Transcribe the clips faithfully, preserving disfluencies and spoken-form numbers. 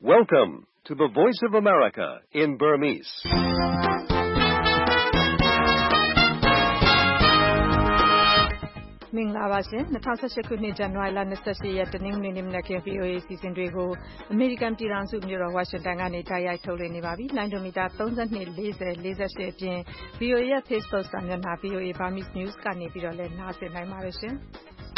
Welcome to the Voice of America in Burmese. ။မင်္ဂလာပါရှင်။၂၀၁၈ခုနှစ်ဇန်နဝါရီလ၂၈ရက်တနင်္ဂနွေနေ့မနက်ခင်း ဗွီအိုအေ အစီအစဉ်တွေကိုအမေရိကန်ပြည်ထောင်စုမြို့တော်ဝါရှင်တန်ကနေတိုက်ရိုက်ထုတ်လွှင့်နေပါပြီ။လိုင်းဒိုမီတာသုံး၂ ၄၀ ၄၈အပြင် ဗွီအိုအေရဲ့ Facebook စာမျက်နှာ ဗွီအိုအေ Burmese News ကနေပြီးတော့လည်းနားဆင်နိုင်ပါတယ်ရှင်။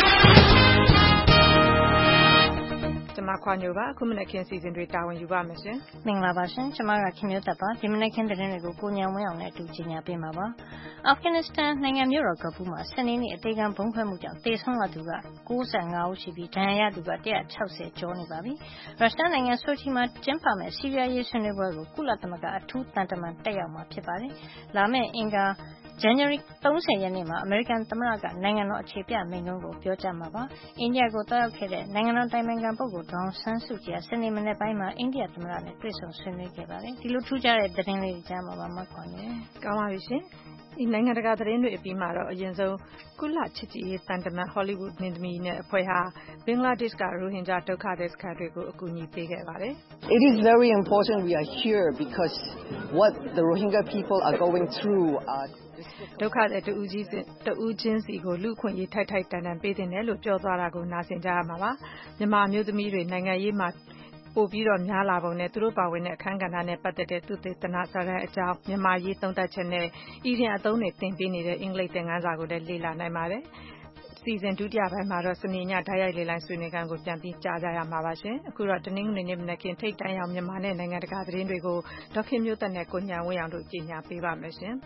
ကျမခွာညိုပါအခုမနက်ခင်းစီစဉ်တွေတာဝန်ယူပါမယ်ရှင်မင်္ဂလာပါရှင်ကျမကခင်မျိုးသက်ပါဒီမနက်ခင်းသတင်းတွေကိုကိုညံဝင်းအောင်နဲ့အတူကြီးညာပေးမှာပါအာဖဂန်နစ္စတန်နိုင်ငံမြို့တော်ကပူးမှာစနေနေ့အသေးခံဘုံခွဲမှုကြောင့်တေဆုံးသူက၉၅ဦးရှိပြီးဒဏ်ရာရသူက၁၆၀ကျော်နေပါပြီရုရှားနိုင်ငံဆိုချီမှာကျင်းပမဲ့ဆီးရီးယားရေးဆွေးနွေးပွဲကိုကုလသမဂ္ဂအထူးတန်တမန်တက်ရောက်မှာဖြစ်ပါတယ်လာမယ့်အင်္ဂါဇန်နဝါရီ၃၀ရက်နေ့မှာအမေရိကန်သမ္မတကနိုင်ငံတော်အခြေပြမိန့်ခွန်းကိုပြောကြားမှာပါ။အိန္ဒိယကိုတောက်ရောက်ခဲ့တဲ့နိုင်ငံတော်တိုင်ပင်ခံပုဂ္ဂိုလ်ဒေါအောင်ဆန်းစုကြည်စနေမနေ့ပိုင်းမှာအိန္ဒိယသမ္မတနဲ့တွေ့ဆုံဆွေးနွေးခဲ့ပါတယ်။ဒီလိုထူးခြားတဲ့သတင်းလေးတွေကြားမှာပါမှတ်ခွာနေ။ကောင်းပါပြီရှင်။ဒီနိုင်ငံတကာသတင်းတွေအပြီးမှာတော့အရင်ဆုံးကုလချစ်ကြည်ရေးတန်တမန်ဟောလိဝုဒ်မင်းသမီးနဲ့အဖွဲ့ဟာဘင်္ဂလားဒေ့ရှ်ကရိုဟင်ဂျာဒုက္ခသည်စခန်းတွေကိုအကူအညီပေးခဲ့ပါတယ်။ It is very important we are here because what the Rohingya people are going through are ဒုက္ခသည်တူဦးကြီးတူဦးချင်းစီကိုလူခွင့်ရေးထိုက်ထိုက်တန်တန်ပေးတင်တယ်လို့ပြောသွားတာကိုနားဆင်ကြရမှာပါမြန်မာမျိုးသမီးတွေနိုင်ငံရေးမှာပို့ပြီးတော့များလာပုံနဲ့သူတို့ပါဝင်တဲ့အခန်းကဏ္ဍနဲ့ပတ်သက်တဲ့သူသေသနာစာတမ်းအကြောင်းမြန်မာရေးသုံးသပ်ချက်နဲ့ဤရင်အသုံးတွေသင်ပေးနေတဲ့အင်္ဂလိပ်သင်ခန်းစာကိုလည်းလေ့လာနိုင်ပါတယ်စီစဉ်ဒုတိယပိုင်းမှာတော့စနေညဓာတ်ရိုက်လေလိုင်းဆွေးနွေးခန်းကိုပြန်ပြီးကြားကြရမှာပါရှင်အခုတော့တနင်္ဂနွေနေ့မနက်ခင်းထိတ်တန့်ရောက်မြန်မာနဲ့နိုင်ငံတကာသတင်းတွေကိုဒေါက်ခင်မျိုးသက်နဲ့ကိုညာဝင်းအောင်တို့ကြီးညာပေးပါမယ်ရှင်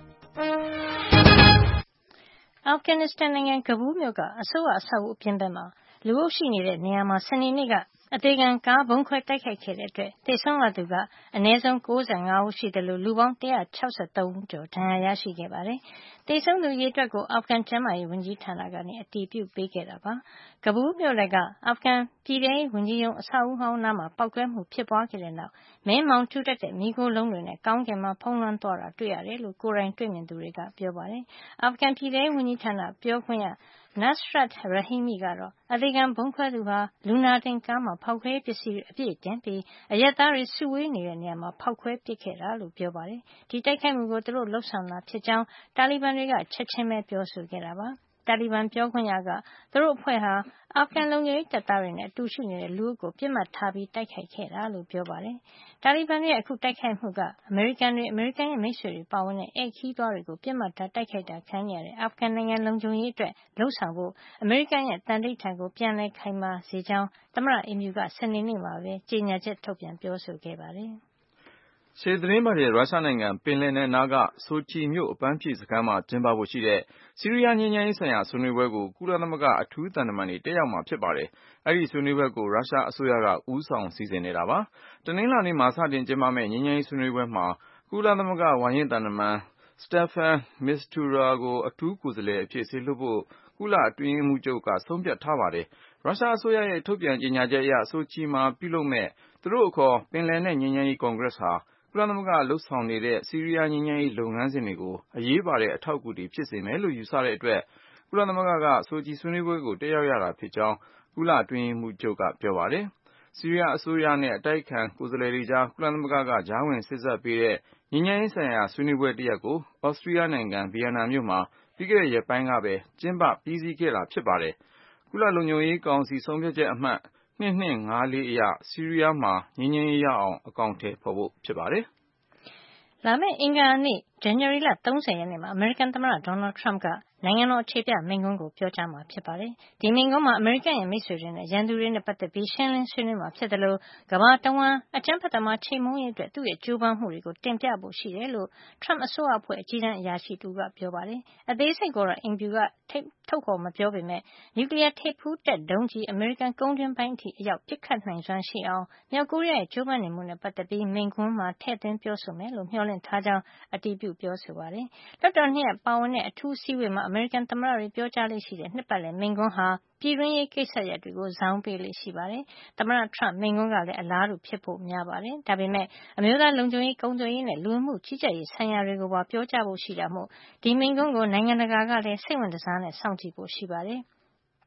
အာဖဂန်နစ္စတန်နိုင်ငံကဘူးမြို့ကအစိုးရအဆောက်အဦအပြင်ဘက်မှာလူအုပ်ရှိနေတဲ့နေရာမှာစနေနေ့ကအသေးခံကားဘုံခွဲတိုက်ခိုက်ခဲ့တဲ့အတွက်သေဆုံးရသူကအနည်းဆုံး၉၅ဦးရှိတယ်လို့လူပေါင်း၁၆၃ဦးကျော်ဒဏ်ရာရရှိခဲ့ပါတယ်။သေဆုံးသူအရေအတွက်ကိုအာဖဂန်ကျန်းမာရေးဝန်ကြီးဌာနကနေအတည်ပြုပေးခဲ့တာပါ။ကဘူးမြို့လက်ကအာဖဂန်ပြည်ထောင်စုဝန်ကြီးရုံးအဆောက်အဦဟောင်းနားမှာပောက်ကွဲမှုဖြစ်ပွားခဲ့တဲ့နောက်မင်းမောင်ကျူတတ်တဲ့မီးခိုးလုံးတွေနဲ့ကောင်းကင်မှာဖုံးလွှမ်းသွားတာတွေ့ရတယ်လို့ကိုယ်တိုင်တွေ့မြင်သူတွေကပြောပါတယ်။အာဖဂန်ပြည်ထောင်စုဝန်ကြီးဌာနပြောခွင့်ရNasrat Rahimi ကတော့အသေခံဗုံးခွဲသူဟာလူနာတင်ကားမှာဖောက်ခွဲပစ္စည်းတွေအပြည့်တင်ပြီးအရက်သားတွေစုဝေးနေတဲ့နေရာမှာဖောက်ခွဲပစ်ခဲ့တာလို့ပြောပါတယ်။ဒီတိုက်ခိုက်မှုကိုသူတို့လှုပ်ဆောင်တာဖြစ်ကြောင်းတာလီဘန်တွေကချက်ချင်းပဲပြောဆိုခဲ့တာပါ။တာလီဘန်ပြောခွင့်ရကသူတို့အဖွဲ့ဟာအာဖဂန်လုံခြုံရေးတပ်သားတွေနဲ့အတူရှိနေတဲ့လူအုပ်ကိုပြစ်မှတ်ထားပြီးတိုက်ခိုက်ခဲ့တာလို့ပြောပါတယ်။တာလီဘန်ရဲ့အခုတိုက်ခိုက်မှုကအမေရိကန်တွေအမေရိကန်ရဲ့မိတ်ဆွေတွေပါဝင်တဲ့ဧည့်ခီးသွားတွေကိုပြစ်မှတ်ထားတိုက်ခိုက်တာခံရတဲ့အာဖဂန်နိုင်ငံလုံခြုံရေးအတွက်လှုပ်ဆောင်ဖို့အမေရိကန်ရဲ့တန်ဋိဌာန်ကိုပြန်လည်ခိုင်မာစေကြောင်းသမ္မတအိမ်ဖြူကစနေနေ့မှာပဲကြေညာချက်ထုတ်ပြန်ပြောဆိုခဲ့ပါတယ်။ရှေ့သတင်းပတ်ရဲ့ရုရှားနိုင်ငံပင်လယ်နယ်နားကဆိုချီမြို့အပန်းဖြေစခန်းမှာကျင်းပဖို့ရှိတဲ့ဆီးရီးယားငြိမ်းချမ်းရေးဆိုင်ရာဆွေးနွေးပွဲကိုကုလသမဂ္ဂအထူးသံတမန်တွေတက်ရောက်မှာဖြစ်ပါတယ်။အဲဒီဆွေးနွေးပွဲကိုရုရှားအစိုးရကဦးဆောင်စီစဉ်နေတာပါ။တနင်္လာနေ့မှာစတင်ကျင်းပမယ့်ငြိမ်းချမ်းရေးဆွေးနွေးပွဲမှာကုလသမဂ္ဂဝါရင့်သံတမန်စတက်ဖန်မစ္စတူရာကိုအထူးကိုယ်စားလှယ်အဖြစ်စေလွှတ်ဖို့ကုလအတွင်းရေးမှူးချုပ်ကဆုံးဖြတ်ထားပါတယ်။ရုရှားအစိုးရရဲ့ထုတ်ပြန်ကြေညာချက်အရဆိုချီမှာပြုလုပ်မဲ့သူတို့အခေါ်ပင်လယ်နဲ့ငြိမ်းချမ်းရေးကွန်ဂရက်ဟာကုလသမဂ္ဂလှုပ်ဆောင်နေတဲ့ဆီးရီးယားငြိမ်းချမ်းရေးလုပ်ငန်းစဉ်တွေကိုအရေးပါတဲ့အထောက်အကူတွေဖြစ်စေမယ်လို့ယူဆတဲ့အတွက်ကုလသမဂ္ဂကဆိုချီဆွေးနွေးပွဲကိုတက်ရောက်ရတာဖြစ်ကြောင်းကုလအတွင်းရေးမှူးချုပ်ကပြောပါတယ်။ဆီးရီးယားအစိုးရနဲ့အတိုက်အခံကိုယ်စားလှယ်တွေကြားကုလသမဂ္ဂကကြားဝင်စေ့စပ်ပေးတဲ့ငြိမ်းချမ်းရေးဆိုင်ရာဆွေးနွေးပွဲတစ်ရပ်ကိုဩစတြီးယားနိုင်ငံဗီယန်နာမြို့မှာပြီးခဲ့တဲ့ရက်ပိုင်းကပဲကျင်းပပြီးစီးခဲ့တာဖြစ်ပါတယ်။ကုလလုံခြုံရေးကောင်စီဆုံးဖြတ်ချက်အမှတ်၂၂၅၄အရဆီးရီးယားမှာငြိမ်းချမ်းရေးရအောင်အကောင်အထည်ဖော်ဖို့ဖြစ်ပါတယ်။လာမယ့်အင်္ဂါနေ့ဇန်နဝါရီလ၃၀ရက်နေ့မှာအမေရိကန်သမ္မတဒေါ်နယ်ထရမ့်ကနိုင်ငံတော်အခြေပြမိန့်ခွန်းကိုပြောကြားမှာဖြစ်ပါတယ်။ဒီမိန့်ခွန်းမှာအမေရိကန်ရဲ့မိတ်ဆွေတွေနဲ့ရန်သူတွေနဲ့ပတ်သက်ပြီးရှင်းလင်းဆွေးနွေးမှာဖြစ်တယ်လို့ကမ္ဘာတဝန်းအကြမ်းဖက်သမားချေမှုန်းရေးအတွက်သူ့ရဲ့ကြိုးပမ်းမှုတွေကိုတင်ပြဖို့ရှိတယ်လို့ထရမ့်အစိုးရအဖွဲ့အကြီးတန်းအရာရှိတူကပြောပါတယ်။အသေးစိတ်ကိုတော့အိမ်ဖြူကထုတ်ဖော်မပြောပေမဲ့နျူကလ িয়ার ထိပ်ဖူးတပ်ဒုံးကျည်အမေရိကန်ကုန်းတွင်းပိုင်းအထိအရောက်ပစ်ခတ်နိုင်စွမ်းရှိအောင်မြောက်ကိုရီးယားရဲ့ကြိုးပမ်းနေမှုနဲ့ပတ်သက်ပြီးမိန့်ခွန်းမှာထည့်သွင်းပြောဆိုမယ်လို့မျှော်လင့်ထားကြောင်းအတည်ပြုပြောဆိုပါတယ်။လွှတ်တော်နှစ်ရပ်ပါဝင်တဲ့အထူးအစည်းအဝေးမှာအမေရိကန်သမ္မတတွေပြောကြားလေ့ရှိတဲ့နှစ်ပတ်လည်မိန့်ခွန်းဟာပြည်တွင်းရေးကိစ္စရပ်တွေကိုဇောင်းပေးလေ့ရှိပါတယ်။သမ္မတထရမ့်မိန့်ခွန်းကလည်းအလားတူဖြစ်ဖို့များပါတယ်။ဒါပေမဲ့အမျိုးသားလုံခြုံရေးကုန်သွယ်ရေးနဲ့လူဝင်မှုကြီးကြပ်ရေးဆိုင်ရာတွေကိုပါပြောကြားဖို့ရှိတာမို့ဒီမိန့်ခွန်းကိုနိုင်ငံတကာကလည်းစိတ်ဝင်တစားနဲ့စောင့်ကြည့်ဖို့ရှိပါတယ်။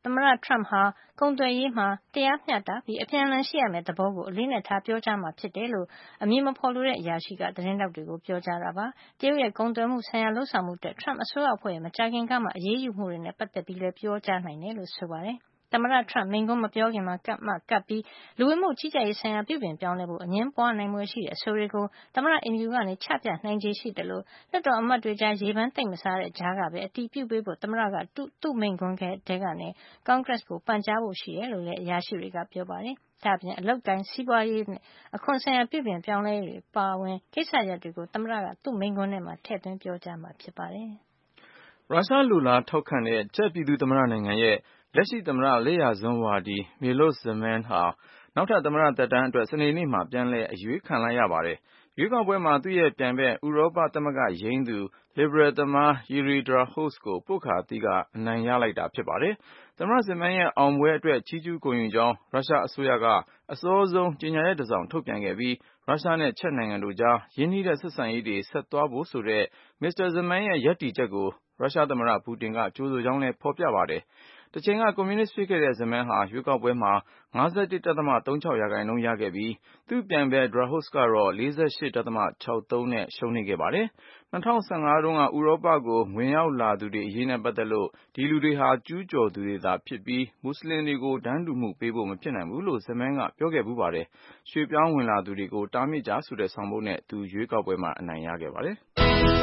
သမ္မတ Trump ဟာကုန်သွယ်ရေးမှာတရားမျှတပြီးအပြန်အလှန်ရှိရမယ့်သဘောကိုအလေးအနက်ထားပြောကြားမှာဖြစ်တယ်လို့အမည်မဖေါ်လိုတဲ့အရာရှိကသတင်းထောက်တွေကိုပြောကြားတာပါ။တရုတ်ရဲ့ကုန်သွယ်မှုဆိုင်ရာလုပ်ဆောင်မှုအတွက် Trump အစိုးရအဖွဲ့ရဲ့မကြာခင်ကမှအရေးယူမှုတွေနဲ့ပတ်သက်ပြီးလည်းပြောကြားနိုင်တယ်လို့ဆိုပါတယ်။သမ္မတ Trump မိန့်ခွန်းမပြောခင်မှာကပ်မှကပ်ပြီးလူဝင်မှုကြီးကြပ်ရေးဆိုင်ရာပြုပြင်ပြောင်းလဲဖို့အငြင်းပွားနိုင်ဖွယ်ရှိတဲ့အဆိုတွေကိုသမ္မတအိမ်ဖြူကနေချပြနိုင်ခြေရှိတယ်လို့လွှတ်တော်အမတ်တွေကြားရေပန်းသိပ်မစားတဲ့ကြားကပဲအတည်ပြုပေးဖို့သမ္မတကသူ့သူ့မိန့်ခွန်းထဲကနေကွန်ဂရက်ကိုပန်ကြားဖို့ရှိတယ်လို့လည်းအရာရှိတွေကပြောပါတယ်။ဒါ့အပြင်အလုပ်ကိုင်းစီးပွားရေးနဲ့အခွန်ဆိုင်ရာပြုပြင်ပြောင်းလဲရေးတွေပါဝင်ကိစ္စရပ်တွေကိုသမ္မတကသူ့မိန့်ခွန်းထဲမှာထည့်သွင်းပြောကြားမှာဖြစ်ပါတယ်။ရုရှားလူလားထောက်ခံတဲ့ချက်ပြည်သူသမ္မတနိုင်ငံရဲ့လက်ရှိသမ္မတလက်ယာစွန်းဝါဒီ Milos Zeman ဟာနောက်ထပ်သမ္မတသက်တမ်းအတွက်စနေနေ့မှာပြန်လည်အရွေးခံလိုက်ရပါတယ်။ရွေးကောက်ပွဲမှာသူ့ရဲ့ပြိုင်ဘက်ဥရောပသမဂ္ဂယိမ်းသူ Liberal သမား Yuri Drahos ကိုပွတ်ခါသီးကအနိုင်ရလိုက်တာဖြစ်ပါတယ်။သမ္မတ Zeman ရဲ့အောင်ပွဲအတွက်ချီးကျူးဂုဏ်ယူကြောင်းရုရှားအစိုးရကအစောဆုံးကြေညာချက်တစ်စောင်ထုတ်ပြန်ခဲ့ပြီးရုရှားနဲ့ချက်နိုင်ငံတို့ကြားရင်းနှီးတဲ့ဆက်ဆံရေးတွေဆက်သွားဖို့ဆိုတဲ့မစ္စတာ Zeman ရဲ့ရပ်တည်ချက်ကိုရုရှားသမ္မတပူတင်ကကြိုဆိုကြောင်းလည်းဖော်ပြပါတယ်။တချိန်ကကွန်မြူနစ်ဖြစ်ခဲ့တဲ့ Zeman ဟာရွေးကောက်ပွဲမှာ ၅၁.၃၆ ရာခိုင်နှုန်းရခဲ့ပြီးသူ့ပြိုင်ဘက် Drahos ကတော့ ၄၈.၆၃ နဲ့ရှုံးနိမ့်ခဲ့ပါတယ်။၂၀၁၅တုန်းကဥရောပကိုဝင်ရောက်လာသူတွေအရေးနဲ့ပတ်သက်လို့ဒီလူတွေဟာကျူးကျော်သူတွေသာဖြစ်ပြီးမွတ်စလင်တွေကိုတန်းတူမှုပေးဖို့မဖြစ်နိုင်ဘူးလို့ Zeman ကပြောခဲ့ဖူးပါတယ်။ရွှေ့ပြောင်းဝင်လာသူတွေကိုတားမြစ်ကြဆိုတဲ့ဆောင်ပုဒ်နဲ့သူရွေးကောက်ပွဲမှာအနိုင်ရခဲ့ပါတယ်။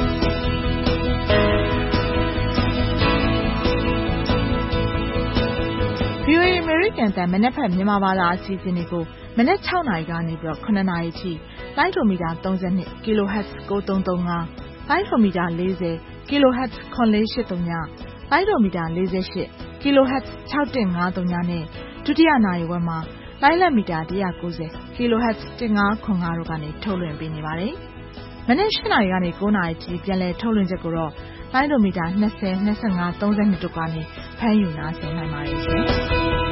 ဗွီအိုအေ အမေရိကန်အသံမနက်ဖြန်မြန်မာဘာသာအစီအစဉ်တွေကိုမနက်၆နာရီကနေပြီးတော့၇နာရီထိလိုင်းဒိုမီတာသုံး၂ kHz ကိုသုံးသုံး၅ လိုင်းဒိုမီတာ၄၀ kHz ခွန်လေးရှစ်သုံးညလိုင်းဒိုမီတာ၄၈ kHz ၆၁၅သုံးညနဲ့ဒုတိယနာရီဝက်မှာလိုင်းလက်မီတာ၁၉၀ kHz ၁၅ခွန်၅တို့ကနေထုတ်လွှင့်ပေးနေပါတယ်။မနက်၈နာရီကနေ၉နာရီထိပြန်လည်ထုတ်လွှင့်ချက်ကိုတော့လိုင်းဒိုမီတာ၂၀ ၂၅ ၃၂တို့ကနေဖမ်းယူနားဆင်နိုင်ပါတယ်ရှင်။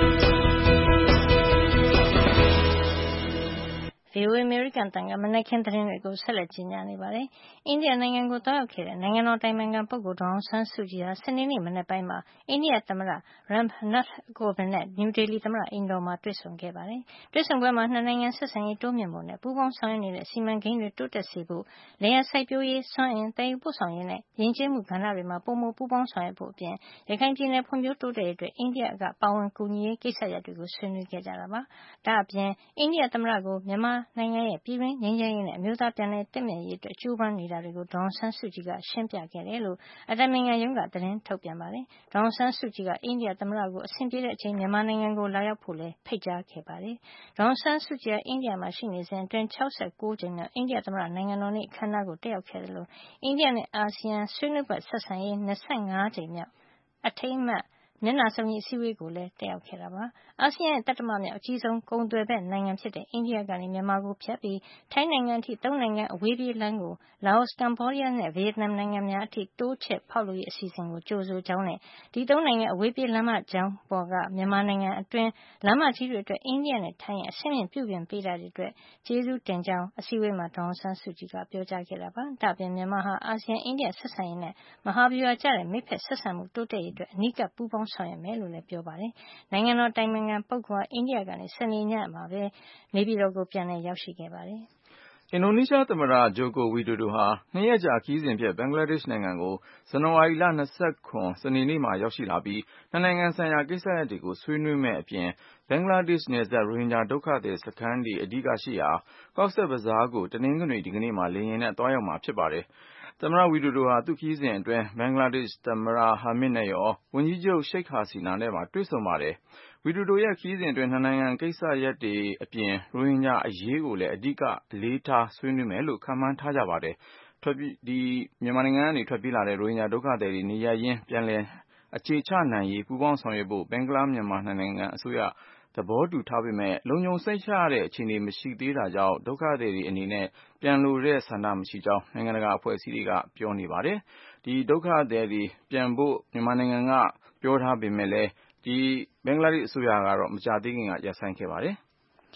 ဗွီအိုအေ အမေရိကန်အသံကမနက်ခင်းသတင်းတွေကိုဆက်လက်ကြီးညာနေပါတယ်။အိန္ဒိယနိုင်ငံကိုသွားရောက်ခဲ့တဲ့နိုင်ငံတော်တိုင်ပင်ခံပုဂ္ဂိုလ်ဒေါ်အောင်ဆန်းစုကြည်ဟာစနေနေ့မနက်ပိုင်းမှာအိန္ဒိယသမ္မတ Ram Nath Kovind နဲ့နယူးဒေလီသမ္မတအိမ်တော်မှာတွေ့ဆုံခဲ့ပါတယ်။တွေ့ဆုံပွဲမှာနှစ်နိုင်ငံဆက်ဆံရေးတိုးမြှင့်ဖို့နဲ့ပူးပေါင်းဆောင်ရွက်နေတဲ့စီမံကိန်းတွေတိုးတက်စေဖို့လယ်ယာစိုက်ပျိုးရေးစွမ်းအင်သယ်ယူပို့ဆောင်ရေးနဲ့ယဉ်ကျေးမှုကဏ္ဍတွေမှာပိုမိုပူးပေါင်းဆောင်ရွက်ဖို့အပြင်ရခိုင်ပြည်နယ်ဖွံ့ဖြိုးတိုးတက်ရေးအတွက်အိန္ဒိယကပါဝင်ကူညီရေးကိစ္စရပ်တွေကိုဆွေးနွေးခဲ့ကြတာပါ။ဒါ့အပြင်အိန္ဒိယသမ္မတကိုမြန်မာနိုင်ငံရဲ့ပြည်တွင်းငြိမ်းချမ်းရေးနဲ့အမျိုးသားပြန်လည်သင့်မြတ်ရေးအတွက်ကြိုးပမ်းနေတာတွေကိုဒေါ်အောင်ဆန်းစုကြည်ကရှင်းပြခဲ့တယ်လို့အတိုင်ပင်ခံရုံးကသတင်းထုတ်ပြန်ပါတယ်။ဒေါ်အောင်ဆန်းစုကြည်ကအိန္ဒိယသမ္မတကိုအဆင်ပြေတဲ့အချိန်မြန်မာနိုင်ငံကိုလာရောက်ဖို့လည်းဖိတ်ကြားခဲ့ပါတယ်။ဒေါ်အောင်ဆန်းစုကြည်ကအိန္ဒိယမှာရှိနေစဉ်အတွင်း၆၉ကြိမ်မြောက်အိန္ဒိယသမ္မတနိုင်ငံတော်နေ့အခမ်းအနားကိုတက်ရောက်ခဲ့တယ်လို့အိန္ဒိယနဲ့အာဆီယံဆွေးနွေးဘက်ဆက်ဆံရေး၂၅ကြိမ်မြောက်အထိမ်းအမှတ်မျက်နှာစုံညီအစည်းအဝေးကိုလည်းတက်ရောက်ခဲ့တာပါ။အာဆီယံရဲ့တတိမမြောက်အကြီးဆုံးကုန်သွယ်ဘက်နိုင်ငံဖြစ်တဲ့အိန္ဒိယကနေမြန်မာကိုဖြတ်ပြီးထိုင်းနိုင်ငံအထိသုံးနိုင်ငံအဝေးပြေးလမ်းကိုလာအို၊ကမ္ဘောဒီးယားနဲ့ဗီယက်နမ်နိုင်ငံများအထိတိုးချဲ့ဖောက်လုပ်ရေးအစီအစဉ်ကိုကြိုဆိုကြောင်းနဲ့ဒီသုံးနိုင်ငံအဝေးပြေးလမ်းမကြောင်းပေါ်ကမြန်မာနိုင်ငံအတွင်းလမ်းမကြီးတွေအတွက်အိန္ဒိယနဲ့ထိုင်းရဲ့အဆင့်မြင့်ပြုပြင်ပေးတာတွေအတွက်ကျေးဇူးတင်ကြောင်းအစည်းအဝေးမှာဒေါ်အောင်ဆန်းစုကြည်ကပြောကြားခဲ့တာပါ။ဒါ့အပြင်မြန်မာဟာအာဆီယံအိန္ဒိယဆက်ဆံရေးနဲ့မဟာဗျူဟာကျတဲ့မိတ်ဖက်ဆက်ဆံမှုတိုးတက်ရေးအတွက်အနီးကပ်ပူးပေါင်းဆောင်ရွက်မယ်လို့လည်းပြောပါတယ်။နိုင်ငံတော်တိုင်ပင်ခံပုဂ္ဂိုလ်ဟာအိန္ဒိယကနေစနေညမှာပဲနေပြည်တော်ကိုပြန်လည်ရောက်ရှိခဲ့ပါတယ်။အင်ဒိုနီးရှားသမ္မတဂျိုကိုဝီဒိုဒိုဟာနှစ်ရက်ကြာခရီးစဉ်ဖြင့်ဘင်္ဂလားဒေ့ရှ်နိုင်ငံကိုဇန်နဝါရီလ၂၇စနေနေ့မှာရောက်ရှိလာပြီးနှစ်နိုင်ငံဆိုင်ရာကိစ္စရပ်တွေကိုဆွေးနွေးမယ့်အပြင်ဘင်္ဂလားဒေ့ရှ်နယ်စပ်ရိုဟင်ဂျာဒုက္ခသည်စခန်းတွေအဓိကရှိရာ Cox's Bazar ကိုတနင်္ဂနွေဒီကနေ့မှာလေယာဉ်နဲ့သွားရောက်မှာဖြစ်ပါတယ်။သမ္မတဝီဒိုဒိုဟာသူ့ခရီးစဉ်အတွင်းဘင်္ဂလားဒေ့ရှ်သမ္မတဟာမစ်နဲ့ရောဝန်ကြီးချုပ်ရှိတ်ဟာစီနာနဲ့ပါတွေ့ဆုံပါတယ်။ဝီဒိုဒိုရဲ့ခရီးစဉ်အတွင်းနှစ်နိုင်ငံကိစ္စရပ်တွေအပြင်ရိုဟင်ဂျာအရေးကိုလည်းအဓိကအလေးထားဆွေးနွေးမယ်လို့ခန့်မှန်းထားကြပါတယ်။ထွက်ပြေးဒီမြန်မာနိုင်ငံကနေထွက်ပြေးလာတဲ့ရိုဟင်ဂျာဒုက္ခသည်တွေနေရပ်ရင်းပြန်လည်အခြေချနိုင်ရေးပူးပေါင်းဆောင်ရွက်ဖို့ဘင်္ဂလားမြန်မာနှစ်နိုင်ငံအစိုးရသဘောတူထားပေမဲ့လုံခြုံစိတ်ချရတဲ့အခြေအနေမရှိသေးတာကြောင့်ဒုက္ခသည်တွေအနေနဲ့ပြန်လိုတဲ့ဆန္ဒမရှိကြောင်းနိုင်ငံတကာအဖွဲ့အစည်းတွေကပြောနေပါတယ်။ဒီဒုက္ခသည်တွေပြန်ဖို့မြန်မာနိုင်ငံကပြောထားပေမဲ့လည်းဒီဘင်္ဂလားဒေ့ရှ်အစိုးရကတော့မကြာသေးခင်ကရပ်ဆိုင်းခဲ့ပါတယ်။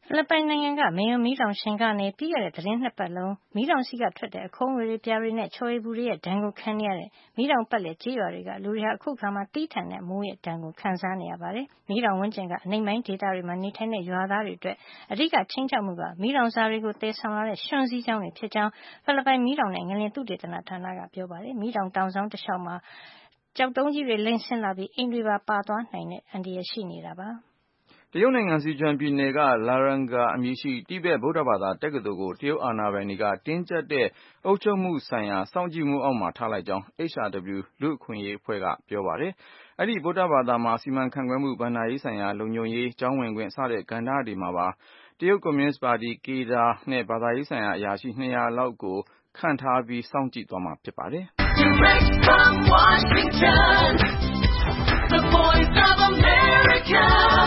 ဖိလစ်ပိုင်နိုင်ငံကမေယုံမီးတောင်ရှင်ကနေပြီးခဲ့တဲ့သတင်းနှစ်ပတ်လုံးမီးတောင်စီကထွက်တဲ့အခုံးတွေပြာတွေနဲ့ချော်ရည်ဘူးတွေရဲ့ဒဏ်ကိုခံနေရတဲ့မီးတောင်ပတ်လည်ကြေးရွာတွေကလူတွေဟာအခုခါမှာတီးထန်တဲ့မိုးရဲ့ဒဏ်ကိုခံစားနေရပါတယ်။မီးတောင်ဝန်းကျင်ကအနိမ့်ပိုင်းဒေသတွေမှာနေထိုင်တဲ့ရွာသားတွေအတွက်အဓိကချင်းချောက်မှုကမီးတောင်စာတွေကိုတည်ဆောင်လာတဲ့ရွှွန်စည်းကြောင်းတွေဖြစ်ကြောင်းဖိလစ်ပိုင်မီးတောင်နဲ့ငလျင်သုတေသနဌာနကပြောပါတယ်။မီးတောင်တောင်ဆောင်တစ်လျှောက်မှာကျောက်တုံးကြီးတွေလိမ့်ဆင်းလာပြီးအိမ်တွေပါပါသွားနိုင်တဲ့အန္တရာယ်ရှိနေတာပါ။တရုတ်နိုင်ငံစီချွမ်ပြည်နယ်ကလာရန်ဂါအမည်ရှိတိဘက်ဗုဒ္ဓဘာသာတက္ကသိုလ်ကိုတရုတ်အာဏာပိုင်တွေကတင်းကျပ်တဲ့အုပ်ချုပ်မှုဆိုင်ရာစောင့်ကြည့်မှုအောက်မှာထားလိုက်ကြောင်း H R W လူ့အခွင့်အရေးအဖွဲ့ကပြောပါတယ်။အဲဒီဗုဒ္ဓဘာသာမှာစီမံခန့်ခွဲမှုဘဏ္ဍာရေးဆိုင်ရာလုံခြုံရေးကျောင်းဝင်ခွင့်စတဲ့ကဏ္ဍတွေမှာပါတရုတ်ကွန်မြူနစ်ပါတီ ကေဒါ နဲ့ဘာသာရေးဆိုင်ရာအရာရှိနှစ်ရာလောက်ကိုခန့်ထားပြီးစောင့်ကြည့်သွားမှာဖြစ်ပါတယ်။ Direct from Washington, the Voice of America,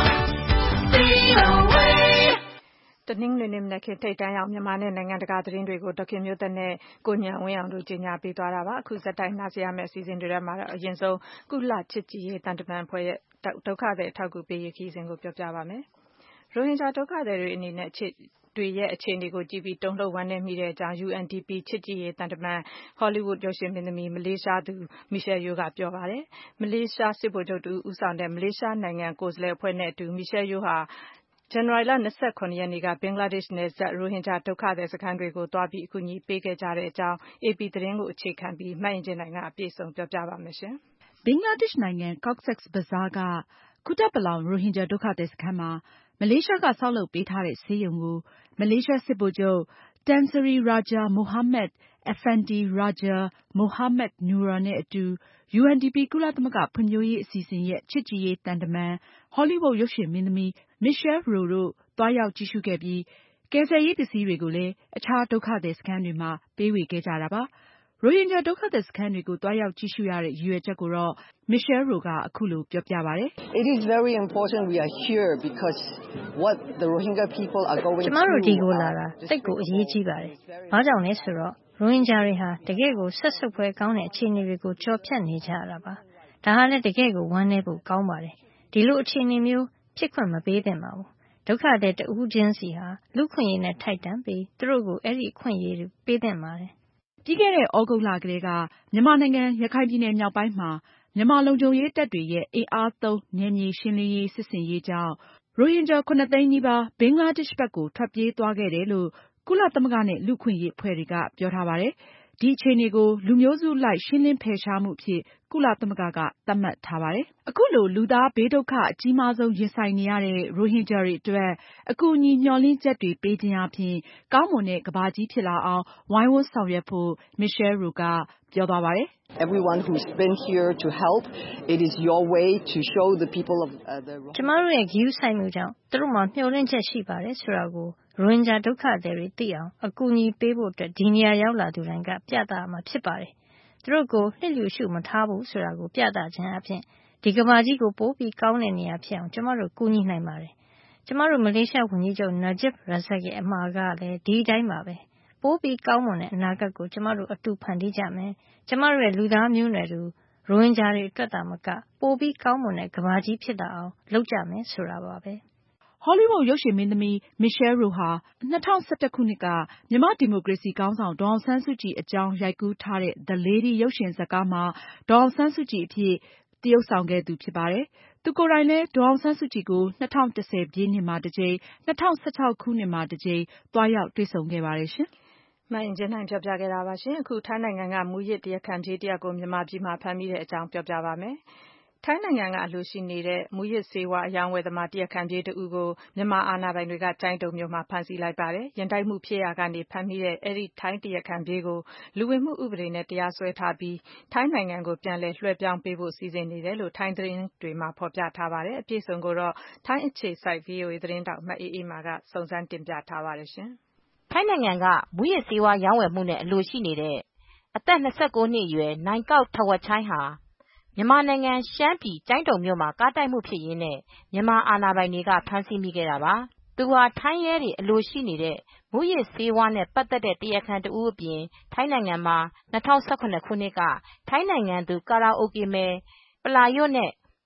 V O A တနင်္ဂနွေနေ့မနက်ခင်းထိပ်တန်းရောက်မြန်မာနဲ့နိုင်ငံတကာသတင်းတွေကိုဒေါခင်မျိုးသက်နဲ့ကိုညံဝင်းအောင်တို့ကြီးညာပေးသွားတာပါအခုစက်တိုင်းနားဆင်ရမယ့်အစီအစဉ်တွေထဲမှာတော့အရင်ဆုံးကုလချစ်ကြည်ရေးတန်တမန်အဖွဲ့ရဲ့ဒုက္ခသည်အထောက်အကူပေးရေးခီးစဉ်ကိုပြောပြပါမယ်ရိုဟင်ဂျာဒုက္ခသည်တွေအနေနဲ့တွေရဲ့အခြေအနေကိုကြည့်ပြီးတုန်လှုပ်ဝမ်းနည်းမိတဲ့အကြောင်း U N D P ချစ်ကြည်ရေးတန်တမန်ဟောလိဝုဒ်ရုပ်ရှင်မင်းသမီးမလေးရှားသူမီရှယ်ယိုးကပြောပါတယ်မလေးရှားစစ်ဗိုလ်ချုပ်တူဦးဆောင်တဲ့မလေးရှားနိုင်ငံကိုယ်စားလှယ်အဖွဲ့နဲ့အတူမီရှယ်ယိုးဟာဇန်နဝါရီလ၂၇ရက်နေ့ကဘင်္ဂလားဒေ့ရှ်နယ်စပ်ရိုဟင်ဂျာဒုက္ခသည်စခန်းတွေကိုသွားပြီးအကူအညီပေးခဲ့ကြတဲ့အကြောင်း A P သတင်းကိုအခြေခံပြီးမအင်ကြင်းနိုင်ကအပြည့်အစုံပြောပြပါမယ်ရှင်ဘင်္ဂလားဒေ့ရှ်နိုင်ငံ Cox's Bazar ကကူတာပလောင်ရိုဟင်ဂျာဒုက္ခသည်စခန်းမှာမလေးရှားကဆောက်လုပ်ပေးထားတဲ့ဆေးရုံကိုမလေးရှားစစ်ဗိုလ်ချုပ် Tan Sri Raja Mohamed Effendi Raja Mohamed Noor နဲ့အတူ U N D P ကုလသမဂ္ဂဖွံ့ဖြိုးရေးအစီအစဉ်ရဲ့ချစ်ကြည်ရေးတန်တမန်ဟောလိဝုဒ်ရုပ်ရှင်မင်းသမီး Michelle Yeoh တို့သွားရောက်ကြည့်ရှုခဲ့ပြီးကယ်ဆယ်ရေးပစ္စည်းတွေကိုလည်းအခြားဒုက္ခသည်စခန်းတွေမှာပေးဝေခဲ့ကြတာပါ။ရိုဟင်ဂျာဒုက္ခသည်စခန်းတွေကိုသွားရောက်ကြည့်ရှုရတဲ့ရည်ရွယ်ချက်ကိုတော့ Michelle Yeoh ကအခုလိုပြောပြပါတယ်။ It is very important we are here because what the Rohingya people are going through ကျမတို့ဒီကိုလာတာစိတ်ကိုအရေးကြီးပါတယ်။ဘာကြောင့်လဲဆိုတော့ရိုဟင်ဂျာတွေဟာတကယ့်ကိုဆက်စုပ်ဖွယ်ကောင်းတဲ့အခြေအနေတွေကိုကြော်ဖြတ်နေကြရတာပါ။ဒါဟာလည်းတကယ့်ကိုဝမ်းနည်းဖို့ကောင်းပါတယ်။ဒီလိုအခြေအနေမျိုးဖြစ်ခွင့်မပေးသင့်ပါဘူး။ဒုက္ခသည်တဦးချင်းစီဟာလူ့ခွင့်ရေးနဲ့ထိုက်တန်ပြီးသူတို့ကိုအဲ့ဒီအခွင့်အရေးတွေပေးသင့်ပါတယ်။ပြီးခဲ့တဲ့သြဂုတ်လကတည်းကမြန်မာနိုင်ငံရခိုင်ပြည်နယ်မြောက်ပိုင်းမှာမြန်မာလုံခြုံရေးတပ်တွေရဲ့အင်အားသုံးနယ်မြေရှင်းလင်းရေးစစ်ဆင်ရေးကြောင့်ရိုဟင်ဂျာ ခုနှစ်သိန်းနီးပါးဘင်္ဂလားဒေ့ရှ်ဘက်ကိုထွက်ပြေးသွားခဲ့တယ်လို့ကုလသမဂ္ဂနဲ့လူ့အခွင့်အရေးအဖွဲ့တွေကပြောထားပါတယ်။ဒီအခြေအနေကိုလူမျိုးစုလိုက်ရှင်းလင်းဖယ်ရှားမှုအဖြစ်ကုလသမဂ္ဂကသတ်မှတ်ထားပါတယ်။အခုလိုလူသားဘေးဒုက္ခအကြီးမားဆုံးရင်ဆိုင်နေရတဲ့ရိုဟင်ဂျာတွေအတွက်အကူအညီမျှော်လင့်ချက်တွေပေးခြင်းအားဖြင့်ကောင်းမွန်တဲ့ကမ္ဘာကြီးဖြစ်လာအောင်ဝိုင်းဝန်းဆောင်ရွက်ဖို့ Michelle Yeoh ကပြောသွားပါတယ်။ Everyone who's been here to help, it is your way to show the people of uh, the ကျမတို့ရဲ့ဂရုစိုက်မှုကြောင့်သူတို့မှာမျှော်လင့်ချက်ရှိပါတယ်ဆိုတာကိုရိုဟင်ဂျာဒုက္ခသည်တွေသိအောင်အကူအညီပေးဖို့အတွက်ဒီနေရာရောက်လာသူတိုင်းကပြသမှာဖြစ်ပါတယ်။သူတို့ကိုလှစ်လျူရှုမထားဘူးဆိုတာကိုပြသခြင်းအပြင်ဒီကမ္ဘာကြီးကိုပိုပြီးကောင်းတဲ့နေရာဖြစ်အောင်ကျမတို့ကူညီနိုင်ပါတယ်။ကျမတို့မလေးရှားဝန်ကြီးချုပ် Najib Razak ရဲ့အမှာကလည်းဒီတိုင်းပါပဲ။ပိုပြီးကောင်းမွန်တဲ့အနာဂတ်ကိုကျမတို့အတူဖန်တီးကြမယ်။ကျမတို့ရဲ့လူသားမျိုးနွယ်တူရိုဟင်ဂျာတွေအတွက်သာမကပိုပြီးကောင်းမွန်တဲ့ကမ္ဘာကြီးဖြစ်လာအောင်လုပ်ကြမယ်ဆိုတာပါပဲ။ဟောလိဝုဒ်ရုပ်ရှင်မင်းသမီး Michelle Yeoh ဟာ၂၀၁၁ခုနှစ်ကမြန်မာ့ဒီမိုကရေစီခေါင်းဆောင်ဒေါ်အောင်ဆန်းစုကြည်အကြောင်းရိုက်ကူးထားတဲ့ The Lady ရုပ်ရှင်ဇာတ်ကားမှာဒေါ်အောင်ဆန်းစုကြည်အဖြစ်သရုပ်ဆောင်ခဲ့သူဖြစ်ပါတယ်။သူကိုယ်တိုင်လည်းဒေါ်အောင်ဆန်းစုကြည်ကို၂၀၁၀ပြည့်နှစ်မှာတကြိမ်၊၂၀၁၆ခုနှစ်မှာတကြိမ်သွားရောက်တွေ့ဆုံခဲ့ပါတယ်ရှင်။မအင်ကြင်းနိုင်ပြောပြခဲ့တာပါရှင်။အခုထိုင်းနိုင်ငံကမူရစ်တရားခံပြေးတယောက်ကိုမြန်မာပြည်မှာဖမ်းမိတဲ့အကြောင်းပြောပြပါမယ်။ထိုင်းနိုင်ငံကအလိုရှိနေတဲ့မူရစ်ဆေးဝါးအရောင်းဝယ်သမားတရားခံပြေးတဦးကိုမြန်မာအာဏာပိုင်တွေကကျိုင်းတုံမြို့မှာဖမ်းဆီးလိုက်ပါတယ်။ရန်တိုက်မှုဖြစ်ရာကနေဖမ်းမိတဲ့အဲဒီထိုင်းတရားခံပြေးကိုလူဝင်မှုဥပဒေနဲ့တရားစွဲထားပြီးထိုင်းနိုင်ငံကိုပြန်လည်လွှဲပြောင်းပေးဖို့စီစဉ်နေတယ်လို့ထိုင်းသတင်းတွေမှာဖော်ပြထားပါတယ်။အပြည့်အစုံကိုတော့ထိုင်းအခြေစိုက် V O A သတင်းတောက်မအေးအေးမာကစုံစမ်းတင်ပြထားပါတယ်ရှင်။ထိုင်းနိုင်ငံကမူရစ်ဆေးဝါးရောင်းဝယ်မှုနဲ့အလိုရှိနေတဲ့အသက်၂၉နှစ်အရွယ်နိုင်ကောက်ထဝက်ချိုင်းဟာမြန်မာနိုင်ငံရှမ်းပြည်ကျိုင်းတုံမြို့မှာကားတိုက်မှုဖြစ်ရင်းနဲ့မြန်မာအာဏာပိုင်တွေကဖမ်းဆီးမိခဲ့တာပါ။သူဟာထိုင်းရဲတွေအလိုရှိနေတဲ့မူရစ်ဆေးဝါးနဲ့ပတ်သက်တဲ့တရားခံတဦးအပြင်ထိုင်းနိုင်ငံမှာ၂၀၁၇ခုနှစ်ကထိုင်းနိုင်ငံသူကာရာအိုကေမယ်ပလာယွတ်နဲ့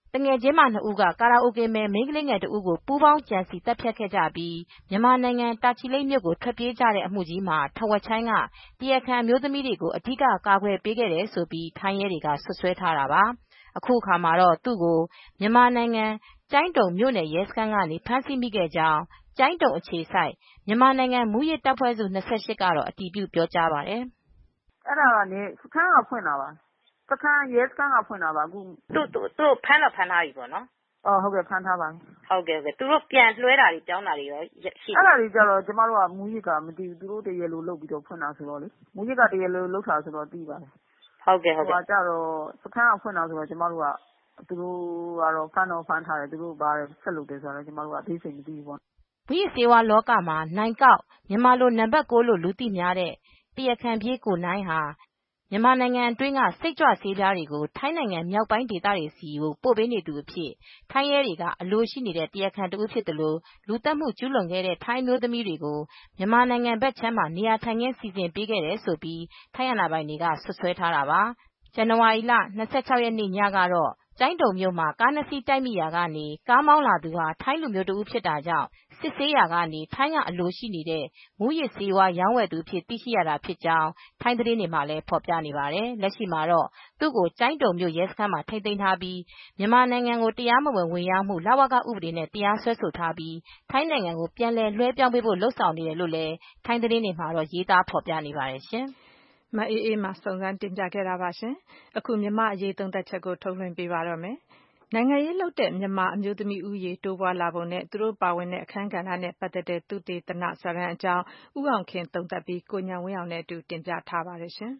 တငယ်ချင်းမနှစ်ဦးကကာရာအိုကေမဲမိန်းကလေးငယ်တဦးကိုပူးပေါင်းကြံစီတပ်ဖြတ်ခဲ့ကြပြီးမြန်မာနိုင်ငံတာချီလိတ်မြို့ကိုထွက်ပြေးကြတဲ့အမှုကြီးမှာထဝက်ချိုင်းကတရားခံအမျိုးသမီးတွေကိုအဓိကကာကွယ်ပေးခဲ့တယ်ဆိုပြီးထိုင်းရဲတွေကဆွဆွဲထားတာပါအခုအခါမှာတော့သူ့ကိုမြန်မာနိုင်ငံကျိုင်းတုံမြို့နယ်ရဲစခန်းကနေဖမ်းဆီးမိခဲ့ကြောင်းကျိုင်းတုံအခြေစိုက်မြန်မာနိုင်ငံမူရစ်တပ်ဖွဲ့စု၂၈ကတော့အတည်ပြုပြောကြားပါတယ်အဲ့ဒါကနေစခန်းကဖွင့်တာပါစခန်းရဲစခန်းကဖွင့်တာပါအခုသူ့သူတို့ဖမ်းတော့ဖမ်းထားပြီပေါ့နော်အော်ဟုတ်ကဲ့ဖမ်းထားပါဟုတ်ကဲ့ဟုတ်ကဲ့သူတို့ပြန်လွှဲတာတွေပြောင်းတာတွေရောရှိအဲ့ဒါတွေကြတော့ကျမတို့ကမူရစ်ကမသိဘူးသူတို့တရေလိုလုပ်ပြီးတော့ဖွင့်တာဆိုတော့လေမူရစ်ကတရေလိုလုပ်တာဆိုတော့သိပါတယ်ဟုတ်ကဲ့ဟုတ်ကဲ့ဟိုကကြတော့စခန်းကဖွင့်တာဆိုတော့ကျမတို့ကသူတို့ကတော့ဖမ်းတော့ဖမ်းထားတယ်သူတို့ဘာဆက်လုပ်တယ်ဆိုတော့ကျမတို့ကအသေးစိတ်မသိဘူးပေါ့ဘုရစ်စေဝါလောကမှာနိုင်ကောက်မြန်မာလိုနံပါတ်ကိုလို့လူသိများတဲ့တရားခံပြေးကိုနိုင်ဟာမြန်မာနိုင်ငံအတွင်းကစိတ်ကြွဆေးပြားတွေကိုထိုင်းနိုင်ငံမြောက်ပိုင်းဒေသတွေစီကိုပို့ပေးနေသူအဖြစ်ထိုင်းရဲတွေကအလိုရှိနေတဲ့တရားခံတဦးဖြစ်တယ်လို့လူတက်မှုကျူးလွန်ခဲ့တဲ့ထိုင်းမျိုးသမီးတွေကိုမြန်မာနိုင်ငံဘက်ချမ်းမှာနေရာထိုင်ခင်းစီစဉ်ပေးခဲ့တယ်ဆိုပြီးထိုင်းအာဏာပိုင်တွေကဆွဆွဲထားတာပါဇန်နဝါရီလ၂၆ရက်နေ့ညကတော့ကျိုင်းတုံမြို့မှာကားနှစ်စီးတိုက်မိရာကနေကားမောင်းလာသူဟာထိုင်းလူမျိုးတဦးဖြစ်တာကြောင့်စစ်ဆေးရာကနေထိုင်းကအလိုရှိနေတဲ့မူရစ်ဆေးဝါးရောင်းဝယ်သူဖြစ်သိရှိရတာဖြစ်ကြောင်းထိုင်းသတင်းတွေမှာလည်းဖော်ပြနေပါတယ်လက်ရှိမှာတော့သူ့ကိုကျိုင်းတုံမြို့ရဲစခန်းမှာထိန်းသိမ်းထားပြီးမြန်မာနိုင်ငံကိုတရားမဝင်ဝင်ရောက်မှုလဝကဥပဒေနဲ့တရားစွဲဆိုထားပြီးထိုင်းနိုင်ငံကိုပြန်လည်လွှဲပြောင်းပေးဖို့လှုံ့ဆော်နေတယ်လို့လည်းထိုင်းသတင်းတွေမှာတော့ရေးသားဖော်ပြနေပါတယ်ရှင်မအေးအေးမှစုံစမ်းတင်ပြခဲ့တာပါရှင်အခုမြန်မာအရေးသုံးသက်ချက်ကိုထုတ်လွှင့်ပေးပါတော့မယ်နိုင်ငံရေးလှုပ်တဲ့မြန်မာအမျိုးသမီးဦးရေတိုးပွားလာပုံနဲ့သူတို့ပါဝင်တဲ့အခန်းကဏ္ဍနဲ့ပတ်သက်တဲ့သုတေသနစာတမ်းအကြောင်းဦးအောင်ခင်သုံးသပ်ပြီးကိုဉာဏ်ဝင်းအောင်နဲ့အတူတင်ပြထားပါတယ်ရှင်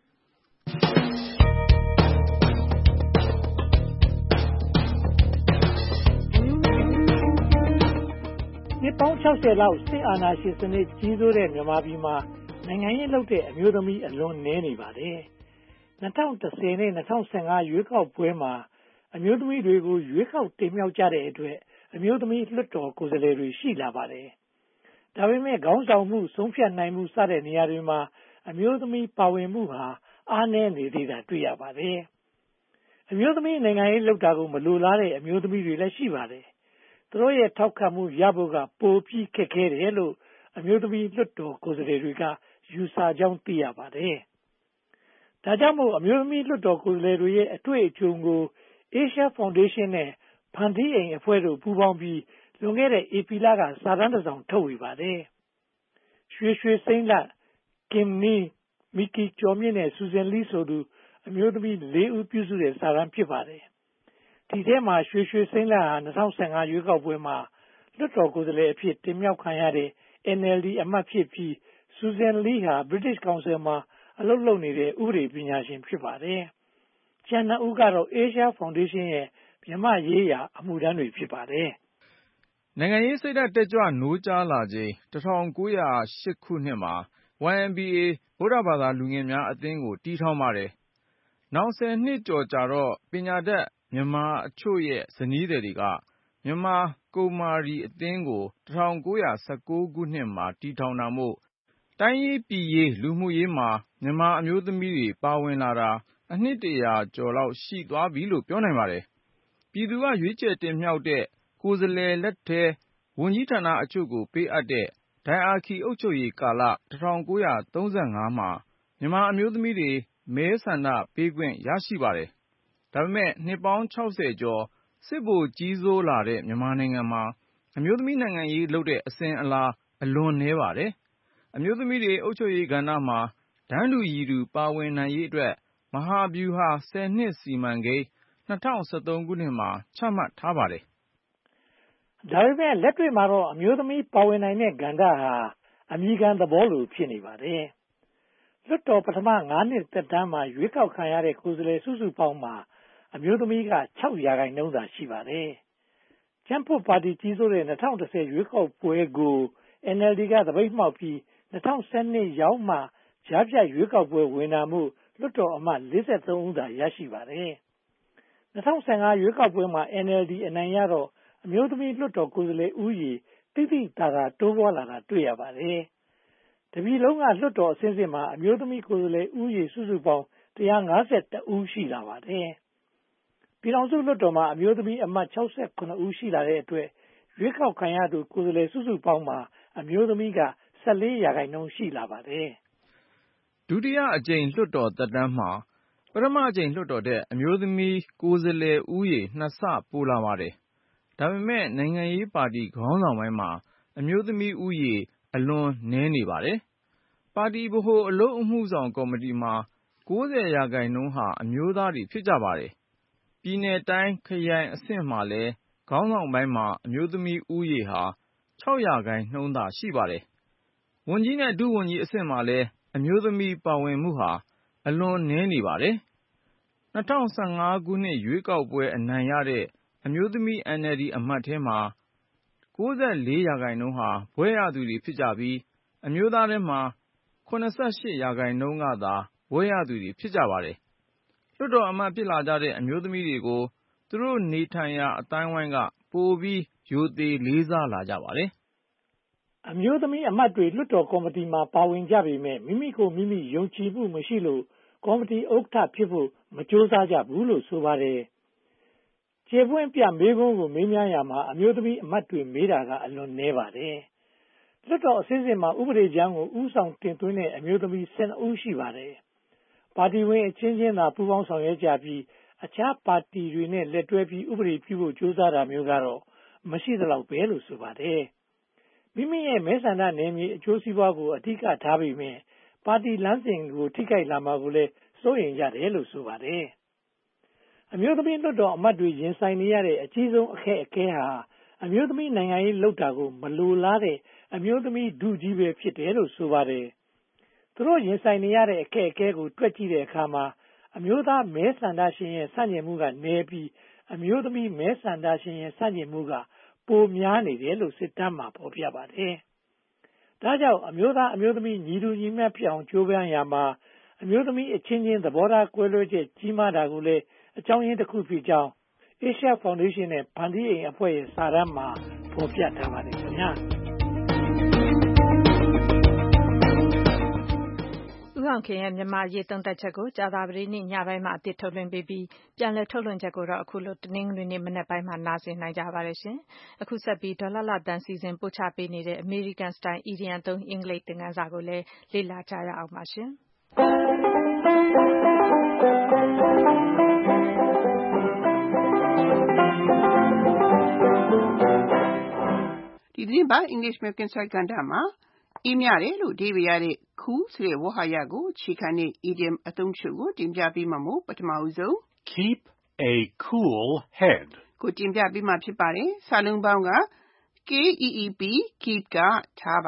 နှစ်ပေါင်း၆၀လောက်စစ်အာဏာရှင်စနစ်ကြီးစိုးတဲ့မြန်မာပြည်မှာနိုင်ငံရေးလှုပ်တဲ့အမျိုးသမီးအလွန်နည်းနေပါတယ်။၂၀၁၀နဲ့၂၀၁၅ရွေးကောက်ပွဲမှာအမျိုးသမီးတွေကိုရွေးကောက်တင်မြှောက်ကြတဲ့အတွက်အမျိုးသမီးလွှတ်တော်ကိုယ်စားလှယ်တွေရှိလာပါတယ်။ဒါပေမဲ့ခေါင်းဆောင်မှုဆုံးဖြတ်နိုင်မှုစတဲ့နေရာတွေမှာအမျိုးသမီးပါဝင်မှုဟာအားနည်းနေသေးတာတွေ့ရပါတယ်။အမျိုးသမီးနိုင်ငံရေးလှုပ်တာကိုမလိုလားတဲ့အမျိုးသမီးတွေလည်းရှိပါတယ်။သူတို့ရဲ့ထောက်ခံမှုရဖို့ကပိုပြီးခက်ခဲတယ်လို့အမျိုးသမီးလွှတ်တော်ကိုယ်စားလှယ်တွေကယူဆကြောင်းသိရပါတယ်။ဒါကြောင့်မို့အမျိုးသမီးလွှတ်တော်ကိုယ်စားလှယ်တွေရဲ့အတွေ့အကြုံကို Asia Foundation နဲ့ဖန်တီးအိမ်အဖွဲ့တို့ပူးပေါင်းပြီးလွန်ခဲ့တဲ့ဧပြီလကစာတမ်းတစ်စောင်ထုတ်ဝေပါတယ်။ရွှေရွှေစိမ့်လတ်ကင်နီမီကီကျော်မြင့်နဲ့ဆူဇန်လီဆိုသူအမျိုးသမီးလေးဦးပြုစုတဲ့စာတမ်းဖြစ်ပါတယ်။ဒီထဲမှာရွှေရွှေစိမ့်လတ်ဟာ၂၀၁၅ရွေးကောက်ပွဲမှာလွှတ်တော်ကိုယ်စားလှယ်အဖြစ်တင်မြှောက်ခံရတဲ့ N L D အမတ်ဖြစ်ပြီးဆူဇန်လီဟာ British Council မှာအလုပ်လုပ်နေတဲ့ဥပဒေပညာရှင်ဖြစ်ပါတယ်။ကျန်နှစ်ဦးကတော့ Asia Foundation ရဲ့မြန်မာရေးရာအမှုထမ်းတွေဖြစ်ပါတယ်။နိုင်ငံရေးစိတ်ဓာတ်တက်ကြွနိုးကြားလာချိန်၁၉၀၈ခုနှစ်မှာ Y M B A ဗုဒ္ဓဘာသာလူငယ်များအသင်းကိုတည်ထောင်ပါတယ်။နောက်ဆယ်နှစ်ကျော်ကြာတော့ပညာတတ်မြန်မာအချို့ရဲ့ဇနီးသည်တွေကမြန်မာကုမာရီအသင်းကို၁၉၁၉ခုနှစ်မှာတည်ထောင်တာမို့တိုင်းရေးပြည်ရေးလူမှုရေးမှာမြန်မာအမျိုးသမီးတွေပါဝင်လာတာအနှစ်တရာကျော်လောက်ရှိသွားပြီလို့ပြောနိုင်ပါတယ်။ပြည်သူကရွေးချယ်တင်မြှောက်တဲ့ကိုယ်စားလှယ်လက်ထဲဝန်ကြီးဌာနအချို့ကိုပေးအပ်တဲ့ဒိုင်အာခီအုပ်ချုပ်ရေးကာလ၁၉၃၅မှာမြန်မာအမျိုးသမီးတွေမဲဆန္ဒပေးခွင့်ရရှိပါတယ်။ဒါပေမဲ့နှစ်ပေါင်း၆၀ကျော်စစ်ဗိုလ်ကြီးစိုးလာတဲ့မြန်မာနိုင်ငံမှာအမျိုးသမီးနိုင်ငံရေးလုပ်တဲ့အစဉ်အလာအလွန်နည်းပါတယ်။အမျိုးသမီးတွေအုပ်ချုပ်ရေးကဏ္ဍမှာတန်းတူရည်တူပါဝင်နိုင်ရေးအတွက်မဟာဗျူဟာဆယ်နှစ်စီမံကိန်း၂၀၁၃ခုနှစ်မှာချမှတ်ထားပါတယ်။ဒါပေမဲ့လက်တွေ့မှာတော့အမျိုးသမီးပါဝင်နိုင်တဲ့ကဏ္ဍဟာအမြဲတမ်းသဘောလိုဖြစ်နေပါတယ်။လွှတ်တော်ပထမ၅နှစ်သက်တမ်းမှာရွေးကောက်ခံရတဲ့ကိုယ်စားလှယ်စုစုပေါင်းမှာအမျိုးသမီးက၆ရာခိုင်နှုန်းသာရှိပါတယ်။ကျန်းဖွတ်ပါတီကြီးစိုးတဲ့၂၀၁၀ရွေးကောက်ပွဲကို N L D ကသပိတ်မှောက်ပြီး၂၀၁၂ရောက်မှကြားဖြတ်ရွေးကောက်ပွဲဝင်တာမို့လွှတ်တော်အမတ်၄၃ဦးသာရရှိပါတယ်။၂၀၁၅ရွေးကောက်ပွဲမှာ N L D အနိုင်ရတော့အမျိုးသမီးလွှတ်တော်ကိုယ်စားလှယ်ဦးရေသိသိသာသာတိုးပွားလာတာတွေ့ရပါတယ်။တပြည်လုံးကလွှတ်တော်အဆင့်ဆင့်မှာအမျိုးသမီးကိုယ်စားလှယ်ဦးရေစုစုပေါင်း၁၅၁ဦးရှိလာပါတယ်။ပြည်ထောင်စုလွှတ်တော်မှာအမျိုးသမီးအမတ်၆၇ဦးရှိလာတဲ့အတွက်ရွေးကောက်ခံရသူကိုယ်စားလှယ်စုစုပေါင်းမှာအမျိုးသမီးက၁၄ရာခိုင်နှုန်းရှိလာပါတယ်။ဒုတိယအကြိမ်လွှတ်တော်သက်တမ်းမှာပထမအကြိမ်လွှတ်တော်တဲ့အမျိုးသမီးကိုယ်စားလှယ်ဦးရေနှစ်ဆပိုလာပါတယ်။ဒါပေမဲ့နိုင်ငံရေးပါတီခေါင်းဆောင်ပိုင်းမှာအမျိုးသမီးဦးရေအလွန်နည်းနေပါတယ်။ပါတီဗဟိုအလုပ်အမှုဆောင်ကော်မတီမှာ၉၀ရာခိုင်နှုန်းဟာအမျိုးသားတွေဖြစ်ကြပါတယ်။ပြည်နယ်တိုင်းခရိုင်အဆင့်မှာလည်းခေါင်းဆောင်ပိုင်းမှာအမျိုးသမီးဦးရေဟာ၆ရာခိုင်နှုန်းသာရှိပါတယ်။ဝန်ကြီးနဲ့ဒုဝန်ကြီးအဆင့်မှာလည်းအမျိုးသမီးပါဝင်မှုဟာအလွန်နည်းနေပါတယ်။၂၀၁၅ခုနှစ်ရွေးကောက်ပွဲအနိုင်ရတဲ့အမျိုးသမီး အန်အယ်လ်ဒီ အမတ်ထဲမှာ၉၄ရာခိုင်နှုန်းဟာဘွဲ့ရသူတွေဖြစ်ကြပြီးအမျိုးသားထဲမှာ၇၈ရာခိုင်နှုန်းကသာဘွဲ့ရသူတွေဖြစ်ကြပါတယ်။လွှတ်တော်အမတ်ဖြစ်လာကြတဲ့အမျိုးသမီးတွေကိုသူတို့နေထိုင်ရာအသိုင်းအဝိုင်းကပိုပြီးရိုသေလေးစားလာကြပါတယ်။အမျိုးသမီးအမတ်တွေလွှတ်တော်ကော်မတီမှာပါဝင်ကြပေမဲ့မိမိကိုမိမိယုံကြည်မှုမရှိလို့ကော်မတီဥက္ကဋ္ဌဖြစ်ဖို့မကြိုးစားကြဘူးလို့ဆိုပါတယ်။ကျေပွင့်ပြမေးခွန်းကိုမေးမြန်းရာမှာအမျိုးသမီးအမတ်တွေမေးတာကအလွန်နည်းပါတယ်။လွှတ်တော်အစည်းအဝေးမှာဥပဒေကြမ်းကိုဥဆောင်တင်သွင်းတဲ့အမျိုးသမီး၁၂ဦးရှိပါတယ်။ပါတီဝင်အချင်းချင်းသာပူးပေါင်းဆောင်ရွက်ကြပြီးအခြားပါတီတွေနဲ့လက်တွဲပြီးဥပဒေပြုဖို့ကြိုးစားတာမျိုးကတော့မရှိသလောက်ပဲလို့ဆိုပါတယ်။မိမိရဲ့မဲဆန္ဒနယ်မြေအကျိုးစီးပွားကိုအဓိကထားပေမဲ့ပါတီလမ်းစဉ်ကိုထိခိုက်လာမှာကိုလည်းစိုးရိမ်ကြတယ်လို့ဆိုပါတယ်။အမျိုးသမီးလွှတ်တော်အမတ်တွေရင်ဆိုင်နေရတဲ့အကြီးဆုံးအခက်အခဲဟာအမျိုးသမီးနိုင်ငံရေးလုပ်တာကိုမလိုလားတဲ့အမျိုးသမီးဒုကြီးပဲဖြစ်တယ်လို့ဆိုပါတယ်။သူတို့ရင်ဆိုင်နေရတဲ့အခက်အခဲကိုတွက်ကြည့်တဲ့အခါမှာအမျိုးသားမဲဆန္ဒရှင်ရဲ့ဆန့်ကျင်မှုကနည်းပြီးအမျိုးသမီးမဲဆန္ဒရှင်ရဲ့ဆန့်ကျင်မှုကပိုများနေတယ်လို့စစ်တမ်းမှာဖော်ပြပါတယ်။ဒါကြောင့်အမျိုးသားအမျိုးသမီးညီတူညီမျှဖြစ်အောင်ကြိုးပမ်းရာမှာအမျိုးသမီးအချင်းချင်းသဘောထားကွဲလွဲချက်ကြီးမားတာကိုလည်းအကြောင်းရင်းတစ်ခုဖြစ်ကြောင်း Asia Foundation နဲ့ဖန်တီးအိမ်အဖွဲ့ရဲ့စာတမ်းမှာဖော်ပြထားပါတယ်ခင်ဗျာ။ဦးအောင်ခင်ရဲ့မြန်မာရေးသုံးသပ်ချက်ကိုကြာသပတေးနေ့ညပိုင်းမှာအသစ်ထုတ်လွှင့်ပေးပြီးပြန်လည်ထုတ်လွှင့်ချက်ကိုတော့အခုလိုတနင်္ဂနွေနေ့မနက်ပိုင်းမှာနားဆင်နိုင်ကြပါတယ်ရှင်။အခုဆက်ပြီးဒေါ်လာလာတန်စီစဉ်ပို့ချပေးနေတဲ့ American Style အီဒီယံသုံးအင်္ဂလိပ်သင်ခန်းစာကိုလည်းလေ့လာကြရအောင်ပါရှင်။ဒီသတင်းပတ် English American Style ကဏ္ဍမှာအေးမြတယ်လို့အဓိပ္ပါယ်ရတဲ့ cool ဆိုတဲ့ဝေါဟာရကိုအခြေခံတဲ့ idiom အသုံးတချို့ကိုတင်ပြပေးမှာမို့ပထမဦးဆုံး Keep a cool head ကိုတင်ပြပေးမှာဖြစ်ပါတယ်။စာလုံးပေါင်းက K E E P keep ကထားပါ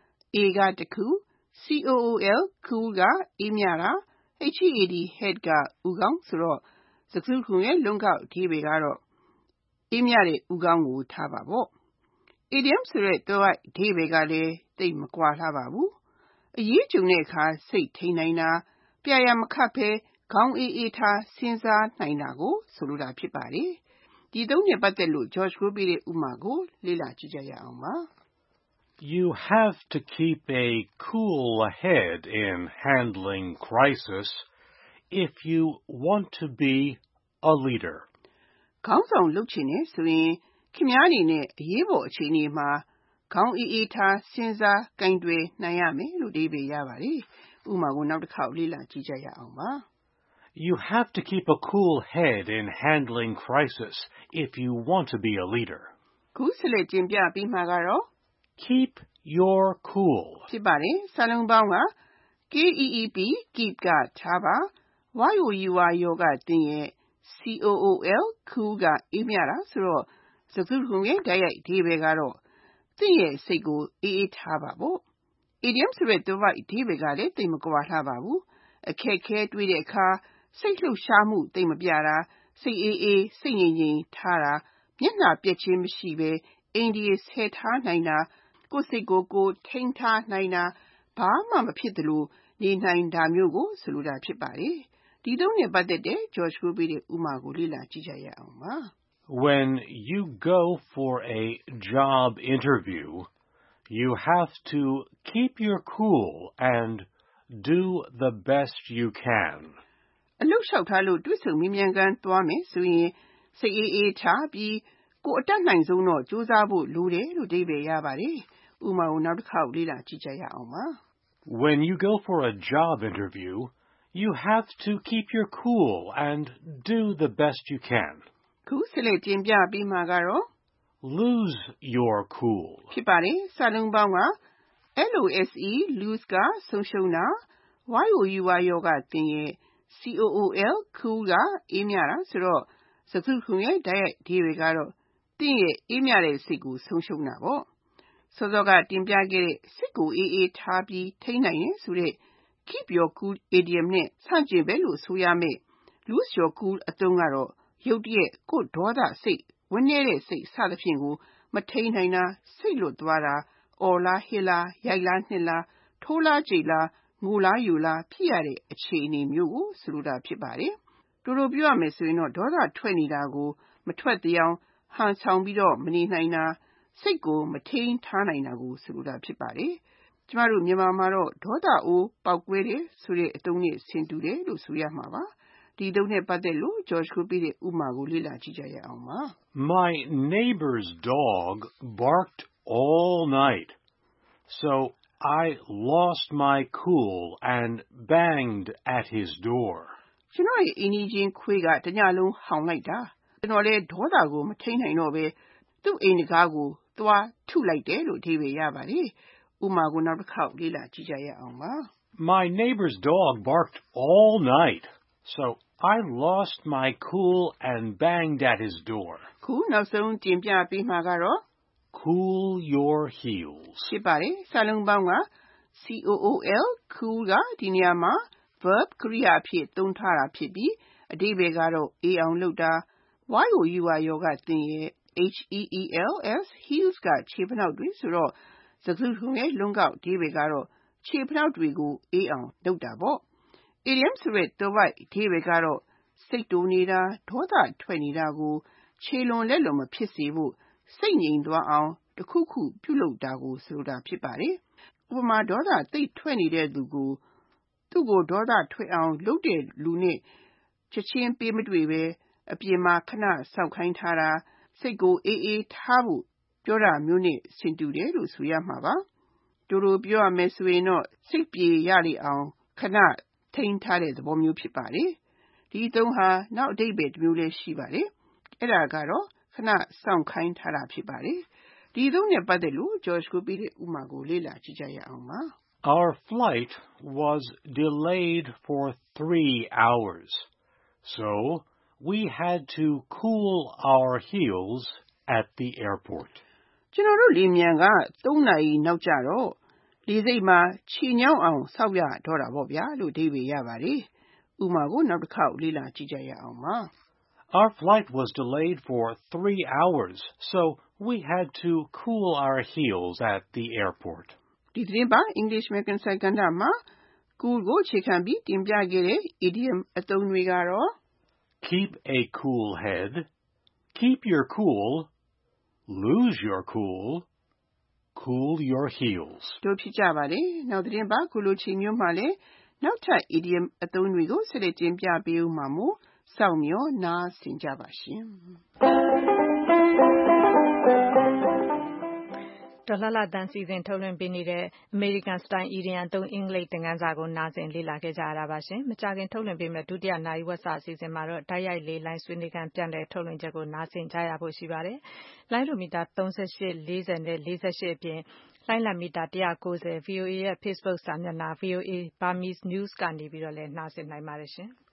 A ကတခု C O O L cool ကအေးမြတာ H E A D head ကဦးခေါင်းဆိုတော့စကားစုတခုရဲ့လုံးကောက်အဓိပ္ပါယ်ကတော့အေးမြတဲ့ဦးခေါင်းကိုထားပါပေါ့။ Idiom ဆိုတဲ့သွယ်ဝိုက်အဓိပ္ပါယ်ကလည်းသိပ်မကွာလှပါဘူး။အရေးကြုံတဲ့အခါစိတ်ထိန်းနိုင်တာပြရာမခတ်ဘဲခေါင်းအေးအေးထားစဉ်းစားနိုင်တာကိုဆိုလိုတာဖြစ်ပါတယ်။ဒီသုံးနဲ့ပတ်သက်လို့ George ကိုပေးတဲ့ဥပမာကိုလေ့လာကြည့်ကြရအောင်ပါ။ You have to keep a cool head in handling crisis if you want to be a leader. ခေါင်းဆောင်လုပ်ချင်နေဆိုရင်ခင်ဗျားအနေနဲ့အရေးပေါ်အခြေအနေမှာခေါင်းအေးအေးထားစဉ်းစားကင်တွယ်နိုင်ရမယ်လို့အဓိပ္ပါယ်ရပါတယ်။ဥပမာကိုနောက်တစ်ခေါက်လေ့လာကြည့်ကြရအောင်ပါ။ You have to keep a cool head in handling crisis if you want to be a leader. ခုဆက်လက်တင်ပြပေးမှာကတော့ Keep your cool ဖြစ်ပါတယ်။စာလုံးပေါင်းက K E E P keep ကထားပါ Y O U R ယောကတင်ရဲ့ C O O L cool ကအေးမြတာဆိုတော့စကားစုတခုရဲ့တိုက်ရိုက်အဓိပ္ပါယ်ကတော့သင်ရဲ့စိတ်ကိုအေးအေးထားပါပေါ့။ Idiom ဆိုတဲ့သွယ်ဝိုက်အဓိပ္ပါယ်ကလည်းသိပ်မကွာလှပါဘူး။အခက်ခဲတွေ့တဲ့အခါစိတ်လှုပ်ရှားမှုသိပ်မပြတာစိတ်အေးအေးစိတ်ငြိမ်ငြိမ်ထားတာမျက်နှာပြက်ခြင်းမရှိဘဲအိန္ဒိယဆဲထားနိုင်တာကိုယ်စိတ်ကိုကိုယ်ထိန်းထားနိုင်တာဘာမှမဖြစ်သလိုနေနိုင်တာမျိုးကိုဆိုလိုတာဖြစ်ပါတယ်။ဒီသုံးနဲ့ပတ်သက်တဲ့ George ကိုပေးတဲ့ဥပမာကိုလေ့လာကြည့်ကြရအောင်ပါ။ When you go for a job interview, you have to keep your cool and do the best you can. အလုပ်လျှောက်ထားလို့တွေ့ဆုံမေးမြန်းခန်းသွားမယ်ဆိုရင်စိတ်အေးအေးထားပြီးကိုယ်အတတ်နိုင်ဆုံးတော့ကြိုးစားဖို့လိုတယ်လို့အဓိပ္ပာယ်ရပါတယ်။ဥပမာကိုနောက်တစ်ခေါက်လေ့လာကြည့်ကြရအောင်ပါ။ When you go for a job interview, you have to keep your cool and do the best you can. ခုဆက်လက်တင်ပြပေးမှာကတော့ Lose your cool. ဖြစ်ပါတယ်။စာလုံးပေါင်းက lose lose ကဆုံးရှုံးတာ your ကသင်ရဲ့ cool cool ကအေးမြတာဆိုတော့စကားစုတခုလုံးရဲ့တိုက်ရိုက်အဓိပ္ပာယ်ကတော့သင်ရဲ့အေးမြတဲ့စိတ်ကိုဆုံးရှုံးတာပေါ့။စောစောကတင်ပြခဲ့တဲ့စိတ်ကိုအေးအေးထားပြီးထိန်းနိုင်ရင်ဆိုတဲ့ keep your cool idiom နဲ့ဆန့်ကျင်ပဲလို့ဆိုရမယ် lose your cool အသုံးကတော့ရုတ်တရက်ကိုယ်ဒေါသစိတ်ဝန်းနေတဲ့စိတ်စသဖြင့်ကိုမထိန်းနိုင်တာစိတ်လွတ်သွားတာအော်လားဟစ်လားရိုက်လားနှစ်လားထိုးလားကြိတ်လားငိုလားယူလားဖြစ်ရတဲ့အခြေအနေမျိုးကိုဆိုလိုတာဖြစ်ပါတယ်။တူတူပြောရမယ်ဆိုရင်တော့ဒေါသထွက်နေတာကိုမထွက်သေးအောင်ဟန်ဆောင်ပြီးတော့မနေနိုင်တာစိတ်ကိုမထိန်းထားနိုင်တာကိုဆိုလိုတာဖြစ်ပါတယ်။ကျမတို့မြန်မာမှာတော့ဒေါသအိုးပေါက်ကွဲတယ်ဆိုတဲ့အသုံးနဲ့ဆင်တူတယ်လို့ဆိုရမှာပါ။ဒီအသုံးနဲ့ပတ်သက်လို့ George ကိုပေးတဲ့ဥပမာကိုလေ့လာကြည့်ကြရအောင်ပါ။ My neighbor's dog barked all night, so I lost my cool and banged at his door. ကျွန်တော်ရဲ့အင်းကြီးချင်းခွေးကတညလုံးဟောင်လိုက်တာကျွန်တော်လည်းဒေါသကိုမထိန်းနိုင်တော့ပဲသူ့အိမ်တကားကိုသွားထုလိုက်တယ်လို့အဓိပ္ပာယ်ရပါတယ်။ဥပမာကိုနောက်တစ်ခေါက်လေ့လာကြည့်ကြရအောင်ပါ။ My neighbor's dog barked all night, so I lost my cool and banged at his door. ခုနောက်ဆုံးတင်ပြပေးမှာကတော့ Cool your heels. ဖြစ်ပါတယ်။စာလုံးပေါင်းက cool cool ကဒီနေရာမှာ verb ကရိယာအဖြစ်သုံးထားတာဖြစ်ပြီးအဓိပ္ပာယ်ကတော့အေးအောင်လုပ်တာ your ကသင်ရဲ့ heels heels ကခြေဖနောက်တွေဆိုတော့စကားစုတခုလုံးရဲ့လုံးကောက်အဓိပ္ပာယ်ကတော့ခြေဖနောက်တွေကိုအေးအောင်လုပ်တာပေါ့။ idiom ဆိုတဲ့သွယ်ဝိုက်အဓိပ္ပာယ်ကတော့စိတ်တိုနေတာဒေါသထွက်နေတာကိုခြေလွန်လက်လွန်မဖြစ်စေဖို့စိတ်ငြိမ်သွားအောင်တခုခုပြုလုပ်တာကိုဆိုလိုတာဖြစ်ပါတယ်။ဥပမာဒေါသသိပ်ထွက်နေတဲ့သူကိုသူ့ကိုဒေါသထွက်အောင်လုပ်တဲ့လူနဲ့ချက်ချင်းပေးမတွေ့ပဲအပြင်မှာခဏစောင့်ခိုင်းထားတာစိတ်ကိုအေးအေးထားဖို့ပြောတာမျိုးနဲ့ဆင်တူတယ်လို့ဆိုရမှာပါ။တူတူပြောရမယ်ဆိုရင်တော့စိတ်ပြေရလေအောင်ခဏထိန်းထားတဲ့သဘောမျိုးဖြစ်ပါတယ်။ဒီအသုံးဟာနောက်အဓိပ္ပာယ်တစ်မျိုးလည်းရှိပါတယ်။အဲ့ဒါကတော့ခဏစောင့်ခိုင်းထားတာဖြစ်ပါတယ်။ဒီအသုံးနဲ့ပတ်သက်လို့ George ကိုပေးတဲ့ဥပမာကိုလေ့လာကြည့်ကြရအောင်ပါ။ Our flight was delayed for three hours, so we had to cool our heels at the airport. ကျွန်တော်တို့လေမြန်ကသုံးနာရီနောက်ကျတော့လေဆိပ်မှာခြေညောင်းအောင်စောင့်ရတော့တာပေါ့ဗျာလို့အဓိပ္ပာယ်ရပါတယ်။ဥပမာကိုနောက်တစ်ခေါက်လေ့လာကြည့်ကြရအောင်ပါ။ Our flight was delayed for three hours, so we had to cool our heels at the airport. ဒီသတင်းပါ English American စာကဏ္ဍမှာ cool ကိုအခြေခံပြီးတင်ပြခဲ့တဲ့ idiom အသုံးတွေကတော့ Keep a cool head, keep your cool, lose your cool, cool your heels. တို့ဖြစ်ကြပါတယ်။နောက်သတင်းပါခုလိုချိန်မျိုးမှာလည်းနောက်ထပ် idiom အသုံးတွေကိုဆက်လက်တင်ပြပေးဦးမှာမို့စောင့်မျှော်နားဆင်ကြပါရှင်။ဒေါ်လှလှသန်းစီစဉ်ထုတ်လွှင့်ပေးနေတဲ့ American Style Idiom အသုံးအင်္ဂလိပ်သင်ခန်းစာကိုနားဆင်လေ့လာခဲ့ကြရတာပါရှင်။မကြာခင်ထုတ်လွှင့်ပေးမယ့်ဒုတိယနာရီဝက်စာအစီအစဉ်မှာတော့တိုက်ရိုက်လေလိုင်းဆွေးနွေးခန်းပြန်လည်ထုတ်လွှင့်ချက်ကိုနားဆင်ကြရဖို့ရှိပါတယ်။လိုင်းလိုမီတာသုံး၈ ၄၀နဲ့၄၈အပြင်လိုင်းလံမီတာone ninety ဗွီအိုအေရဲ့ Facebook စာမျက်နှာ ဗွီအိုအေ Burmese News ကနေပြီးတော့လည်းနှာစင်နိုင်ပါတယ်ရှင်။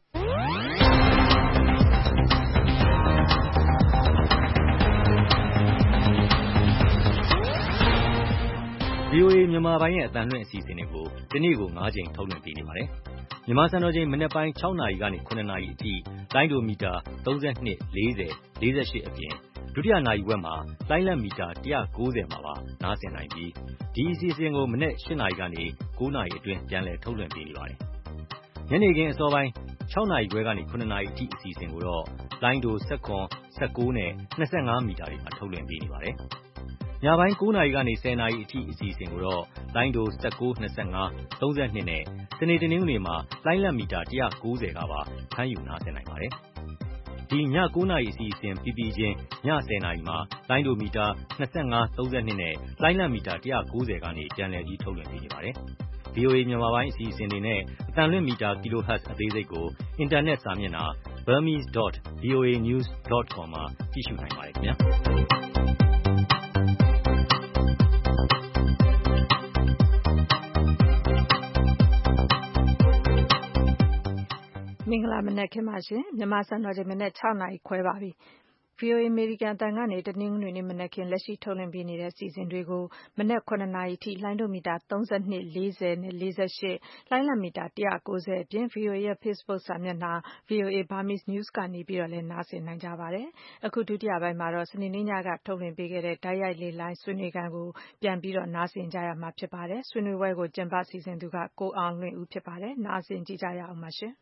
V O A မြန်မာပိုင်းရဲ့အသံလွှင့်အစီအစဉ်တွေကိုဒီနေ့ကို၅ချိန်ထုတ်လွှင့်ပေးနေပါတယ်။မြန်မာစံတော်ချိန်မနက်ပိုင်း၆နာရီကနေ၇နာရီအထိလိုင်းဒိုမီတာသုံး၂ ၄၀ ၄၈အပြင်ဒုတိယနာရီဝက်မှာလိုင်းလံမီတာone ninetyမှာပါနားဆင်နိုင်ပြီးဒီအစီအစဉ်ကိုမနက်၈နာရီကနေ၉နာရီအတွင်းပြန်လည်ထုတ်လွှင့်ပေးနေပါတယ်။ညနေခင်းအစောပိုင်း၆နာရီခွဲကနေ၇နာရီအထိအစီအစဉ်ကိုတော့လိုင်းဒိုone one, one nineနဲ့twenty-fiveမီတာတွေမှာထုတ်လွှင့်ပေးနေပါတယ်။ညပိုင်းကိုးနာရီကနေဆယ်နာရီအထိအစီအစဉ်ကိုတော့လိုင်းဒို၁၉ ၂၅ ၃၂နဲ့စနေတနင်္ဂနွေမှာလိုင်းလတ်မီတာ၁၉၀ကပါဖမ်းယူနားဆင်နိုင်ပါတယ်။ဒီညကိုးနာရီအစီအစဉ်ပြီးပြီးချင်းညဆယ်နာရီမှာလိုင်းဒိုမီတာ၂၅ ၃၂နဲ့လိုင်းလတ်မီတာ၁၉၀ကနေပြန်လည်ပြီးထုတ်လွှင့်ပေးနေပါတယ်။ ဗွီအိုအေ မြန်မာပိုင်းအစီအစဉ်တွေနဲ့အသံလွှင့်မီတာ kilohertz အသေးစိတ်ကိုအင်တာနက်စာမျက်နှာ burmese dot voa news dot com မှာကြည့်ရှုနိုင်ပါတယ်ခင်ဗျာ။မင်္ဂလာမနက်ခင်းပါရှင်မြန်မာစံတော်ချိန်မနက်၆နာရီခွဲပါပြီ။ ဗွီအိုအေအမေရိကန်အသံကနေတနင်္ဂနွေနေ့မနက်ခင်းလက်ရှိထုတ်လွှင့်ပေးနေတဲ့အစီအစဉ်တွေကိုမနက်၇နာရီထိလိုင်းဒိုမီတာ၃၂ ၄၀နဲ့၄၈လိုင်းလတ်မီတာ၁၉၀အပြင် ဗွီအိုအေရဲ့ Facebook စာမျက်နှာ ဗွီအိုအေ Burmese News ကနေပြီးတော့လည်းနားဆင်နိုင်ကြပါတယ်။အခုဒုတိယပိုင်းမှာတော့စနေနေ့ညကထုတ်လွှင့်ပေးခဲ့တဲ့တိုက်ရိုက်လေလိုင်းဆွေးနွေးခန်းကိုပြန်ပြီးတော့နားဆင်ကြရမှာဖြစ်ပါတယ်။ဆွေးနွေးပွဲကိုကျင်းပစီစဉ်သူကကိုအောင်လွင်ဦးဖြစ်ပါတယ်။နားဆင်ကြည့်ကြရအောင်ပါရှင်။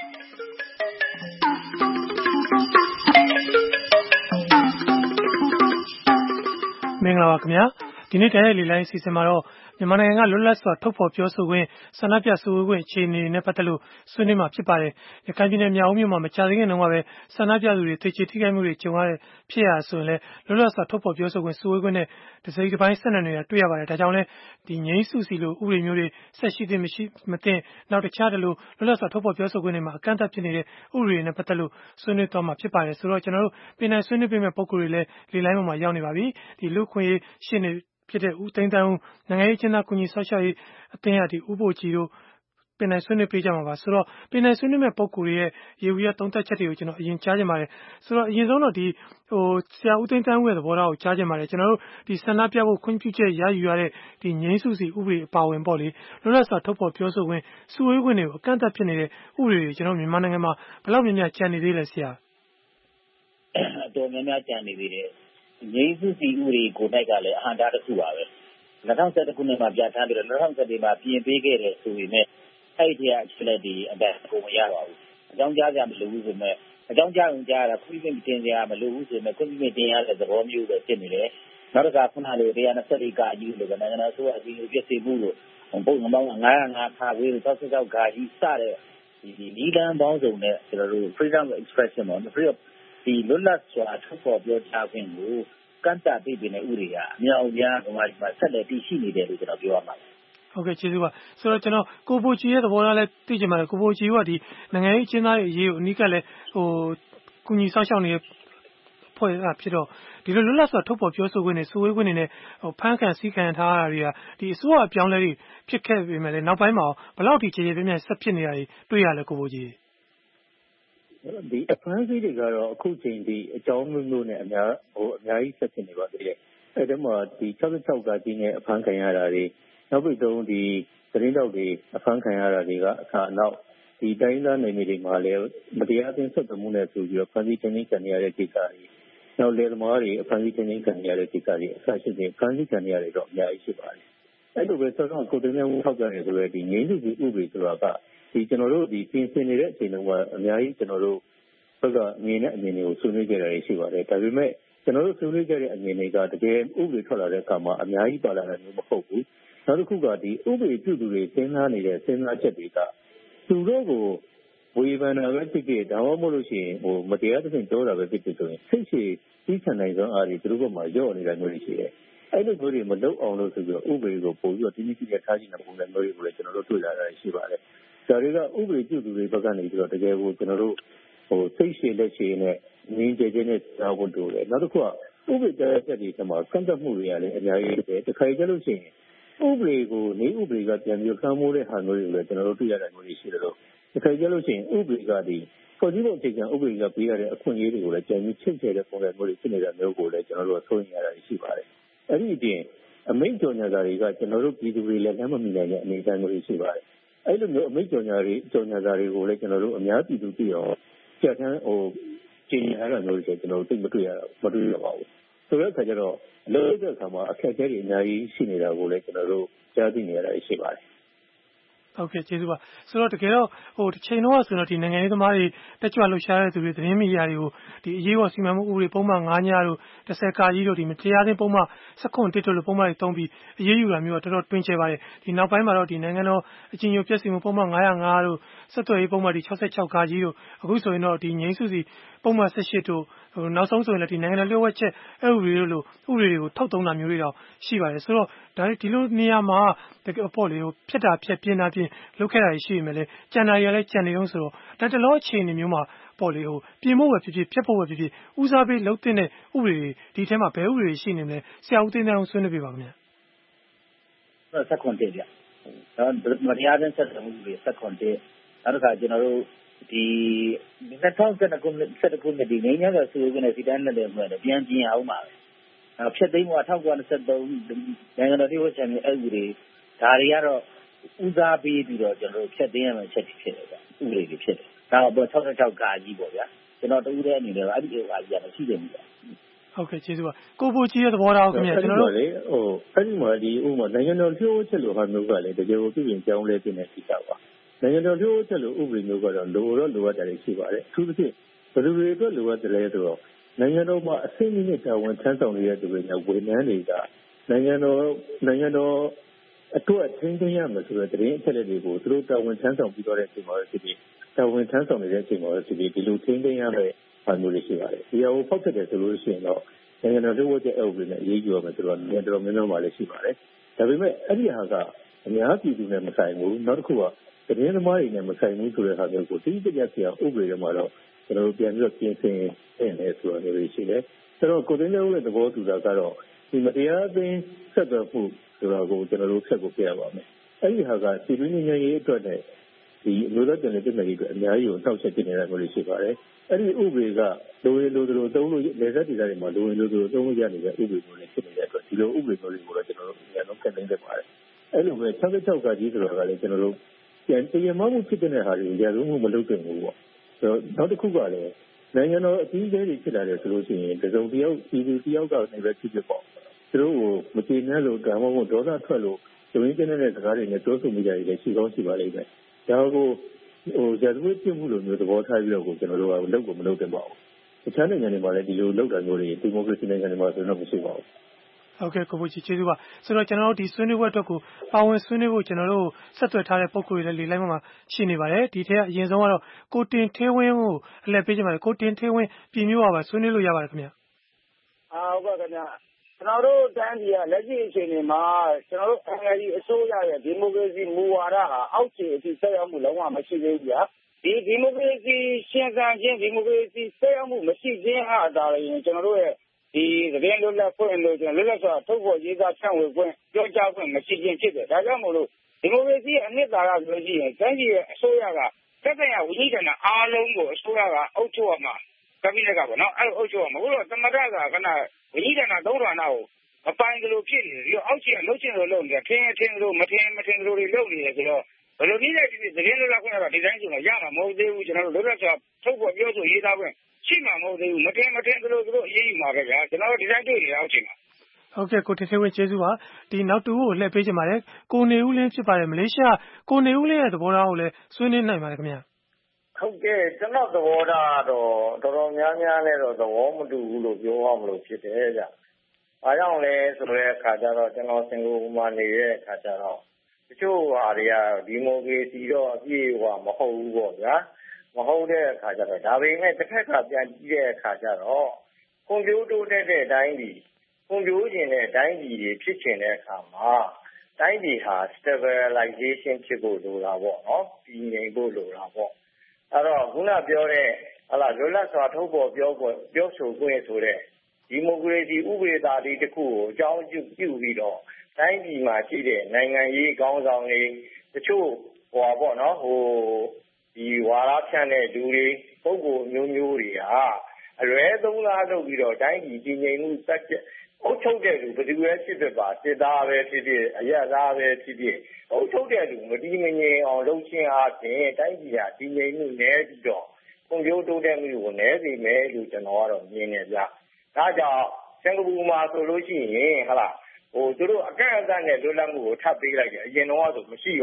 မင်္ဂလာပါခင်ဗျာဒီနေ့တိုက်ရိုက်လေလိုင်းအစီအစဉ်မှာတော့မြန်မာနိုင်ငံကလွတ်လပ်စွာထုတ်ဖော်ပြောဆိုခွင့်ဆန္ဒပြစုဝေးခွင့်အခြေအနေတွေနဲ့ပတ်သက်လို့ဆွေးနွေးမှာဖြစ်ပါတယ်ရခိုင်ပြည်နယ်မြောက်ဦးမြို့မှာမကြာသေးခင်တုန်းကပဲဆန္ဒပြသူတွေတေချေထိခိုက်မှုတွေကြုံရတဲ့ဖြစ်ရဆိုရင်လည်းလွတ်လပ်စွာထုတ်ဖော်ပြောဆိုခွင့်စုဝေးခွင့်နဲ့တစိမ့်တစ်ပိုင်းဆက်နွယ်နေတာတွေ့ရပါတယ်ဒါကြောင့်လည်းဒီငြိမ်းစုစီလိုဥပဒေမျိုးတွေဆက်ရှိသင့်မရှိမသင့်နောက်တခြားတလို့လွတ်လပ်စွာထုတ်ဖော်ပြောဆိုခွင့်တွေမှာအကန့်အသတ်ဖြစ်နေတဲ့ဥပဒေတွေနဲ့ပတ်သက်လို့ဆွေးနွေးသွားမှာဖြစ်ပါတယ်ဆိုတော့ကျွန်တော်တို့ပြည်နယ်ဆွေးနွေးပေးမဲ့ပုံကိုယ်တွေလည်းလေလိုင်းပေါ်မှာရောက်နေပါပြီဒီလူခွင့်ရေးရှင်းနေဖြစ်တဲ့ဦးသိန်းတန်းဦးနိုင်ငံရေးကျင်းသားကုညီဆောက်ရှောက်ရေးအသင်းရဒီဥပိုလ်ကြီးတို့ပင်နိုင်ဆွေးနွေးပေးကြမှာပါဆိုတော့ပင်နိုင်ဆွေးနွေးမဲ့ပုံကိုယ်ရဲ့ရေဝီရသုံးသက်ချက်တွေကိုကျွန်တော်အရင်ကြားချင်ပါတယ်ဆိုတော့အရင်ဆုံးတော့ဒီဟိုဆရာဦးသိန်းတန်းဦးရဲ့သဘောထားကိုကြားချင်ပါတယ်ကျွန်တော်တို့ဒီဆန္ဒပြဖို့ခွင့်ပြုချက်ရယူရတဲ့ဒီငြိမ်းစုစီဥပဒေအပါဝင်ပေါ့လေလွတ်လပ်စွာထုတ်ဖော်ပြောဆိုခွင့်စုဝေးခွင့်တွေကိုအကန့်အသတ်ဖြစ်နေတဲ့ဥပဒေတွေကျွန်တော်မြန်မာနိုင်ငံမှာဘယ်လောက်များများကြံနေသေးလဲဆရာအတော်များများကြံနေသေးတယ်ငြိမ်းစုစီဥပဒေကိုနိုင်ကလည်းအဟံတားတစ်ခုပါပဲ၂၀၁၁ခုနှစ်မှာပြဋ္ဌာန်းပြီးတော့၂၀၁၄မှာပြင်ပေးခဲ့တယ်ဆိုပေမဲ့အဲ့ဒီအချက်လက်တွေအတိုင်းကိုမရပါဘူးအကြောင်းကြားကြမလို့ဘူးဆိုမဲ့အကြောင်းကြားရင်ကြားတာခွင့်ပြုတင်ကြမလို့ဘူးဆိုမဲ့ခွင့်ပြုတင်ရတဲ့သဘောမျိုးပဲဖြစ်နေတယ်နောက်တစ်ခါခုနလို၁၂၄ကအကြီးလို့ကနိုင်ငံတော်ဆိုအကြီးပြည့်စုံမှုလို့ပုံမှန်ပေါင်း၅၀၅ခါဝေးလို့၆၆ခါကြီးစတဲ့ဒီဒီလမ်းပေါင်းစုံနဲ့ကျွန်တော်တို့ freedom of expression ပေါ့ freedom ဒီလွတ်လပ်စွာထုတ်ဖော်ပြောကြားခွင့်ကိုကန့်သတ်ပေးနေတဲ့ဥပဒေကအများအပြားဟိုမှာဆက်လက်တည်ရှိနေတယ်လို့ကျွန်တော်ပြောရမှာဟုတ်ကဲ့ကျေးဇူးပါဆိုတော့ကျွန်တော်ကိုဘိုချီရဲ့သဘောထားလဲသိချင်ပါတယ်ကိုဘိုချီကဒီနိုင်ငံရေးအကျဉ်းသားတွေအရေးကိုအနီးကပ်လဲဟိုကုညီဆောက်ရှောက်နေတဲ့ဖွဲ့ကဖြစ်တော့ဒီလိုလွတ်လပ်စွာထုတ်ဖော်ပြောဆိုခွင့်နဲ့စုဝေးခွင့်တွေနဲ့ဟိုဖမ်းခံစည်းခံထားရတာတွေကဒီအစိုးရအပြောင်းလဲတွေဖြစ်ခဲ့ပေမဲ့လည်းနောက်ပိုင်းမှာဘယ်လောက်ထိခြေခြေပြင်းပြင်းဆက်ဖြစ်နေတာတွေတွေ့ရလဲကိုဘိုချီဒီအဖမ်းဆီးတွေကတော့အခုချိန်ဒီအကြောင်းမျိုးမျိုးနဲ့အများဟိုအများကြီးဆက်ဖြစ်နေပါသေးတယ်အဲ့ဒါမှဒီ၆၆ကကြီးနဲ့အဖမ်းခံရတာတွေနောက်ပြီးတော့ဒီသတင်းတောက်တွေအဖမ်းခံရတာတွေကအခါနောက်ဒီတိုင်းသားနယ်မြေတွေမှာလည်းမတရားအသင်းဆက်သွယ်မှုနဲ့ဆိုပြီးတော့ဖမ်းဆီးခြင်းခံရတဲ့ကိစ္စတွေနောက်လေသမားတွေအဖမ်းဆီးခြင်းခံရတဲ့ကိစ္စတွေအဆရှိတဲ့ဖမ်းဆီးခံရတဲ့တော့အများကြီးရှိပါတယ်အဲ့လိုပဲဆောတော့ကိုတင်နေမှုထောက်ကြတယ်ဆိုရယ်ဒီငြိမ်းစုဥပဒေဆိုတာကဒီကျွန်တော်တို့ဒီပြင်ဆင်နေတဲ့အချိန်တုန်းကအများကြီးကျွန်တော်တို့ဘက်ကအမြင်နဲ့အမြင်တွေကိုဆွေးနွေးကြတာရှိပါတယ်ဒါပေမဲ့ကျွန်တော်တို့ဆွေးနွေးကြတဲ့အမြင်တွေကတကယ်ဥပဒေထွက်လာတဲ့အခါမှာအများကြီးပါလာတယ်မျိုးမဟုတ်ဘူးနောက်တစ်ခုကဒီဥပဒေပြုသူတွေစဉ်းစားနေတဲ့စဉ်းစားချက်တွေကသူတို့ကိုဝေဖန်တာပဲဖြစ်ဖြစ်ဒါမှမဟုတ်လို့ရှိရင်ဟိုမတရားသဖြင့်ပြောတာပဲဖြစ်ဖြစ်ဆိုရင်စိတ်ရှည်ပြီးခံနိုင်စွမ်းအားတွေသူတို့ဘက်မှာရော့နေတာမျိုးတွေရှိတယ်အဲ့လိုမျိုးတွေမလုပ်အောင်လို့ဆိုပြီးတော့ဥပဒေကိုပို့ပြီးတော့တင်းတင်းကြပ်ကြပ်ထားကြည့်နေပုံစံမျိုးတွေကိုလည်းကျွန်တော်တို့တွေ့လာတာရှိပါတယ်ဒါတွေကဥပဒေပြုသူတွေဘက်ကနေပြီးတော့တကယ်ကိုကျွန်တော်တို့ဟိုစိတ်ရှည်လက်ရှည်နဲ့ငင်းကြဲကြဲနဲ့စားဖို့တို့တယ်နောက်တစ်ခုကဥပဒေကြတဲ့တွေထဲမှာကန့်သတ်မှုတွေကလည်းအများကြီးပဲတစ်ခါကြလို့ရှိရင်ဥပဒေကိုနေဥပဒေကပြန်ပြီးဖမ်းမိုးတဲ့ဟာမျိုးတွေကိုလည်းကျွန်တော်တို့တွေ့ရတာမျိုးရှိတယ်လို့တစ်ခါကြလို့ရှိရင်ဥပဒေကဒီဖွဲ့စည်းပုံအခြေခံဥပဒေကပေးရတဲ့အခွင့်အရေးတွေကိုလည်းကြံပြီးချင့်ချဲတဲ့ပုံစံမျိုးတွေဖြစ်နေတာမျိုးကိုလည်းကျွန်တော်တို့ဆိုရင်ရတာရှိပါတယ်အဲ့ဒီအပြင်အမိန့်ကြော်ညာတာတွေကကျွန်တော်တို့ပြည်သူတွေလည်းလမ်းမမီနိုင်တဲ့အနေအထားမျိုးတွေရှိပါတယ်အဲ့လိုမျိုးအမိန့်ကြော်ညာတွေကြော်ညာတာတွေကိုလည်းကျွန်တော်တို့အများပြည်သူသိအောင်ကြက်တန်းဟိုကျင်းရတာမျိုးတွေကျွန်တော်တို့သိမတွေ့ရတော့မတွေ့ရပါဘူးဆိုတဲ့အခါကျတော့လို့တဲ့အခါမှာအခက်အခဲတွေအများကြီးရှိနေတာကိုလည်းကျွန်တော်တို့ကြားသိနေရတာရှိပါတယ်ဟုတ်ကဲ့ကျေးဇူးပါဆိုတော့တကယ်တော့ဟိုတစ်ချိန်တော့ဆိုတော့ဒီနိုင်ငံရေးသမားတွေတက်ကြွလှုပ်ရှားတဲ့သူတွေသတင်းမီဒီယာတွေကိုဒီအရေးပေါ်စီမံမှုဥပဒေပုံမှန်၅ညတို့တစ်ဆယ်ကာကြီးတို့ဒီမတရားသင်းပုံမှန်၁၉တစ်တို့လိုပုံမှန်တွေတုံးပြီးအရေးယူတာမျိုးတော့တော်တော်တွင်ကျယ်ပါတယ်ဒီနောက်ပိုင်းမှာတော့ဒီနိုင်ငံတော်အကြီးအကျယ်ပြည့်စုံမှုပုံမှန်၅၀၅တို့ဆက်သွယ်ရေးပုံမှန်ဒီ၆၆ကာကြီးတို့အခုဆိုရင်တော့ဒီငိမ့်စုစီပုံမှန်၁၈တို့ဟိုနောက်ဆုံးဆိုရင်လည်းဒီနိုင်ငံတော်လျှို့ဝှက်ချက်အဥပဒေတို့လိုဥပဒေတွေကိုထောက်သုံးတာမျိုးတွေတော့ရှိပါတယ်ဆိုတော့ဒါဒီလိုနေရာမှာတကယ်ပေါ့လေဟိုဖြတ်တာဖြတ်ပြင်းတာပြင်းလုပ်ခဲ့တာရှိနေမယ်လေကြံတာရလည်းကြံနေအောင်ဆိုတော့ဒါတလောအခြေအနေမျိုးမှာပေါ့လေဟိုပြင်ဖို့ပဲဖြစ်ဖြစ်ဖြတ်ဖို့ပဲဖြစ်ဖြစ်ဦးစားပေးလုပ်တဲ့ဥပဒေတွေဒီထဲမှာဘယ်ဥပဒေတွေရှိနေမလဲဆရာဦးသိန်းအောင်ဆွေးနွေးပြပါခင်ဗျာဆက်ခွန်တက်ပြနော်မတရားတဲ့ဆက်မှုတွေဆက်ခွန်တက်နောက်တစ်ခါကျွန်တော်တို့ဒီ၂၀၁၂ခုနှစ်ခုနှစ်ဒီငင်းရတဲ့ဆိုရင်စီတန်းနဲ့တယ်မှာပြန်ပြင်အောင်ပါပဲဖြတ်သိမ်းမှု၁၉၂၃နိုင်ငံတော်ဒီဝတ်ချံရဲ့ဥပဒေဒါတွေကတော့ဦးစားပေးပြီးတော့ကျွန်တော်တို့ဖြတ်သိမ်းရမယ့်ချက်တွေဖြစ်တယ်ဗျဥပဒေတွေဖြစ်တယ်ဒါတော့၆၆ကာကြီးပေါ့ဗျာကျွန်တော်တူတဲ့အနေနဲ့အဲ့ဒီဟာကြီးကမရှိတယ်ဘူးဗျဟုတ်ကဲ့ကျေးဇူးပါကိုပူကြီးရဲ့သဘောထားကိုခင်ဗျာကျွန်တော်တို့လေဟိုအဲ့ဒီမှာဒီဥပမာနိုင်ငံတော်လျှို့ဝှက်ချက်လိုဟာမျိုးကလည်းတကယ်ကိုပြည်ပြင်ကြောင်းလဲတင်နေဖြစ်တာပါနိုင်ငံတော်လျှို့ဝှက်ချက်လိုဥပဒေမျိုးကတော့လိုတော့လိုအပ်တယ်ရှိပါတယ်အထူးသဖြင့်ဘယ်လိုတွေအတွက်လိုအပ်တယ်လဲဆိုတော့နိုင်ငံတော်မှာအစိမ့်မြင့်တာဝန်ထမ်းဆောင်နေတဲ့သူတွေနဲ့ဝန်ထမ်းတွေကနိုင်ငံတော်နိုင်ငံတော်အတွက်ထင်းထင်းရမယ်ဆိုတဲ့တရင်အချက်လက်တွေကိုသူတို့တာဝန်ထမ်းဆောင်ပြီးတော့တဲ့အချိန်မှာဖြစ်ဖြစ်တာဝန်ထမ်းဆောင်နေတဲ့အချိန်မှာဖြစ်ဖြစ်ဒီလိုထင်းထင်းရမယ့်ဘာမျိုးတွေရှိပါတယ်ဒီအဟိုဖောက်ဖြစ်တယ်ဆိုလို့ရှိရင်တော့နိုင်ငံတော်တို့ရဲ့အုပ်စုနဲ့အရေးကြီးရမယ်ဆိုတော့နေတော်များများမှလည်းရှိပါတယ်ဒါပေမဲ့အဲ့ဒီဟာကအများပြည်သူနဲ့မဆိုင်ဘူးနောက်တစ်ခုကသတင်းသမားတွေနဲ့မဆိုင်ဘူးဆိုတဲ့ဟာမျိုးကိုတိကျကျဆရာဥပဒေတွေမှာတော့ကျွန်တော်တို့ပြန်ပြီးတော့ပြင်ဆင်နေတယ်ဆိုတာမျိုးရှိတယ်ဆိုတော့ကိုသိန်းရဲ့သဘောတူတာကတော့ဒီမတရားသင်းဆက်သွယ်မှုဆိုတာကိုကျွန်တော်တို့ဆက်ကိုပြရပါမယ်အဲ့ဒီဟာကစီတွင်းငြိမ်းရေးအတွက်နဲ့ဒီလူသားတင်တဲ့ပြည်နယ်တွေအများကြီးကိုတောက်ချက်ဖြစ်နေတာမျိုးရှိပါတယ်အဲ့ဒီဥပဒေကလိုရင်လိုလိုသုံးလို့လေဆက်ဒေသတွေမှာလိုရင်လိုလိုသုံးလို့ရနေတဲ့ဥပဒေမျိုးတွေဖြစ်နေတဲ့အတွက်ဒီလိုဥပဒေမျိုးတွေကိုတော့ကျွန်တော်တို့အများဆုံးခက်နေတယ်ပါတယ်အဲ့လိုပဲ၆၆ကကြီးဆိုတာကလည်းကျွန်တော်တို့ပြန်တရားမှမှုဖြစ်တဲ့ဟာတွေကိုရရုံးမှုမလုပ်တင်ဘူးပေါ့ဆိုတော့နောက်တစ်ခုကလည်းနိုင်ငံတော်အကြီးအကဲတွေဖြစ်လာတယ်ဆိုလို့ရှိရင်တစုံတယောက်ဒီဒီတယောက်ကနေပဲဖြစ်ဖြစ်ပေါ့သူတို့ကိုမကျေနပ်လို့ကံမဟုတ်ဒေါသထွက်လို့ဒုရင်းကျတဲ့စကားတွေနဲ့ပြောဆိုမိကြတယ်ရှိကောင်းရှိပါလိမ့်မယ်ဒါကိုဟိုဇာတ်ဝိပြမှုလိုမျိုးသဘောထားပြီးတော့ကိုကျွန်တော်တို့ကလုပ်ကိုမလုပ်တင်ပါဘူးတခြားနိုင်ငံတွေမှာလည်းဒီလိုလုပ်တာမျိုးတွေဒီမိုကရေစီနိုင်ငံတွေမှာဆိုတော့မရှိပါဘူးဟုတ်ကဲ့ကိုဘိုချီကျေးဇူးပါဆိုတော့ကျွန်တော်တို့ဒီဆွေးနွေးပွဲအတွက်ကိုပါဝင်ဆွေးနွေးဖို့ကျွန်တော်တို့ဆက်သွယ်ထားတဲ့ပုံကိုယ်တွေလည်းလေလိုက်မှာရှိနေပါတယ်ဒီထက်အရင်ဆုံးကတော့ကိုတင်သေးဝင်းကိုအလှည့်ပေးကြပါမယ်ကိုတင်သေးဝင်းပြည်မျိုးပါပါဆွေးနွေးလို့ရပါတယ်ခင်ဗျာအာဟုတ်ကဲ့ခင်ဗျာကျွန်တော်တို့တန်းကြီးကလက်ရှိအချိန်တွေမှာကျွန်တော်တို့ N L D အစိုးရရဲ့ဒီမိုကရေစီမူဝါဒဟာအောက်ခြေအထိဆက်ရောက်မှုလုံးဝမရှိသေးဘူးဗျာဒီဒီမိုကရေစီရှင်သန်ခြင်းဒီမိုကရေစီဆက်ရောက်မှုမရှိခြင်းဟာဒါလည်းကျွန်တော်တို့ရဲ့ဒီသတင်းလွတ်လပ်ခွင့်လို့ကျွန်တော်လွတ်လပ်စွာထုတ်ဖော်ရေးသားဖြန့်ဝေခွင့်ပြောကြားခွင့်မရှိခြင်းဖြစ်တယ်ဒါကြောင့်မို့လို့ဒီမိုကရေစီရဲ့အနှစ်သာရဆိုလို့ရှိရင်တိုင်းပြည်ရဲ့အစိုးရကသက်ဆိုင်ရာဝန်ကြီးဌာနအားလုံးကိုအစိုးရကအုပ်ချုပ်ရမှာကပိနက်ကပေါ့နော်အဲ့လိုအုပ်ချုပ်ရမှာဘုလို့သမထကခဏဝန်ကြီးဌာနသုံးဌာနကိုမပိုင်ကလေးဖြစ်နေပြီးတော့အောက်ခြေကလှုပ်ချင်လို့လုပ်နေတယ်ထင်းထင်းလို့မထင်းမထင်းလို့တွေလုပ်နေတယ်ဆိုတော့ဘယ်လိုနည်းနဲ့ဒီသတင်းလွတ်လပ်ခွင့်ကတော့ဒီတိုင်းဆိုတော့ရမှာမဟုတ်သေးဘူးကျွန်တော်တို့လွတ်လပ်စွာထုတ်ဖော်ပြောဆိုရေးသားခွင့်ရှိမှာမဟုတ်သေးဘူးမထင်းမထင်းလို့သူတို့အရေးယူမှာပဲဗျာကျွန်တော်တို့ဒီတိုင်းတွေ့နေတာအောက်ခြေမှာဟုတ်ကဲ့ကိုတင်သေးဝင်းကျေးဇူးပါဒီနောက်တူကိုလှည့်ပေးချင်ပါတယ်ကိုနေဦးလင်းဖြစ်ပါတယ်မလေးရှားကိုနေဦးလင်းရဲ့သဘောထားကိုလည်းဆွေးနွေးနိုင်ပါတယ်ခင်ဗျာဟုတ်ကဲ့ကျွန်တော်သဘောထားတော့တော်တော်များများနဲ့တော့သဘောမတူဘူးလို့ပြောရမလို့ဖြစ်တယ်ဗျ။အားကြောင့်လဲဆိုတဲ့အခါကျတော့ကျွန်တော်စင်ကာပူမှာနေတဲ့အခါကျတော့တချို့ဟာတွေကဒီမိုကရေစီတော့အပြည့်အဝမဟုတ်ဘူးပေါ့ဗျာ။မဟုတ်တဲ့အခါကျတော့ဒါပေမဲ့တစ်ခါကပြန်ကြည့်တဲ့အခါကျတော့ကွန်ပျူတာတိုးတက်တဲ့အတိုင်းဒီကွန်ပျူတာကျင်တဲ့အတိုင်းဒီဖြစ်ကျင်တဲ့အခါမှာတိုင်းပြည်ဟာ stabilization ဖြစ်ဖို့လိုတာပေါ့နော်။ပြည်ငြိမ်ဖို့လိုတာပေါ့။အဲ့တော့ခုနပြောတဲ့ဟလာလွတ်လပ်စွာထုတ်ပေါ်ပြောပြောဆိုခွင့်ဆိုတဲ့ဒီမိုကရေစီဥပဒေသားတွေတခုကိုအကြောင်းပြုပြီးတော့တိုင်းပြည်မှာရှိတဲ့နိုင်ငံရေးကောင်းဆောင်တွေတချို့ဟောပေါ့နော်ဟိုဒီဝါရဖြန့်တဲ့လူတွေပုဂ္ဂိုလ်မျိုးမျိုးတွေဟာအရွယ်သုံးလားလုပ်ပြီးတော့တိုင်းပြည်ကြီးငြိမ်မှုစက်အုပ်ချုပ်တဲ့လူဘယ်သူပဲဖြစ်ဖြစ်ပါစစ်သားပဲဖြစ်ဖြစ်အရက်သားပဲဖြစ်ဖြစ်အုပ်ချုပ်တဲ့လူမတည်မငြိမ်အောင်လုပ်ခြင်းအပြင်တိုင်းပြည်ဟာကြီးငြိမ်မှုနည်းပြီးတော့ကွန်ပျူတာတိုးတက်မှုကိုနည်းစေမယ်လို့ကျွန်တော်ကတော့မြင်နေကြ။ဒါကြောင့်စင်ကာပူမှာဆိုလို့ရှိရင်ဟလာဟိုသူတို့အကန့်အသတ်နဲ့လွတ်လပ်မှုကိုထပ်ပေးလိုက်တယ်အရင်တော့ဆိုမရှိပါဘူး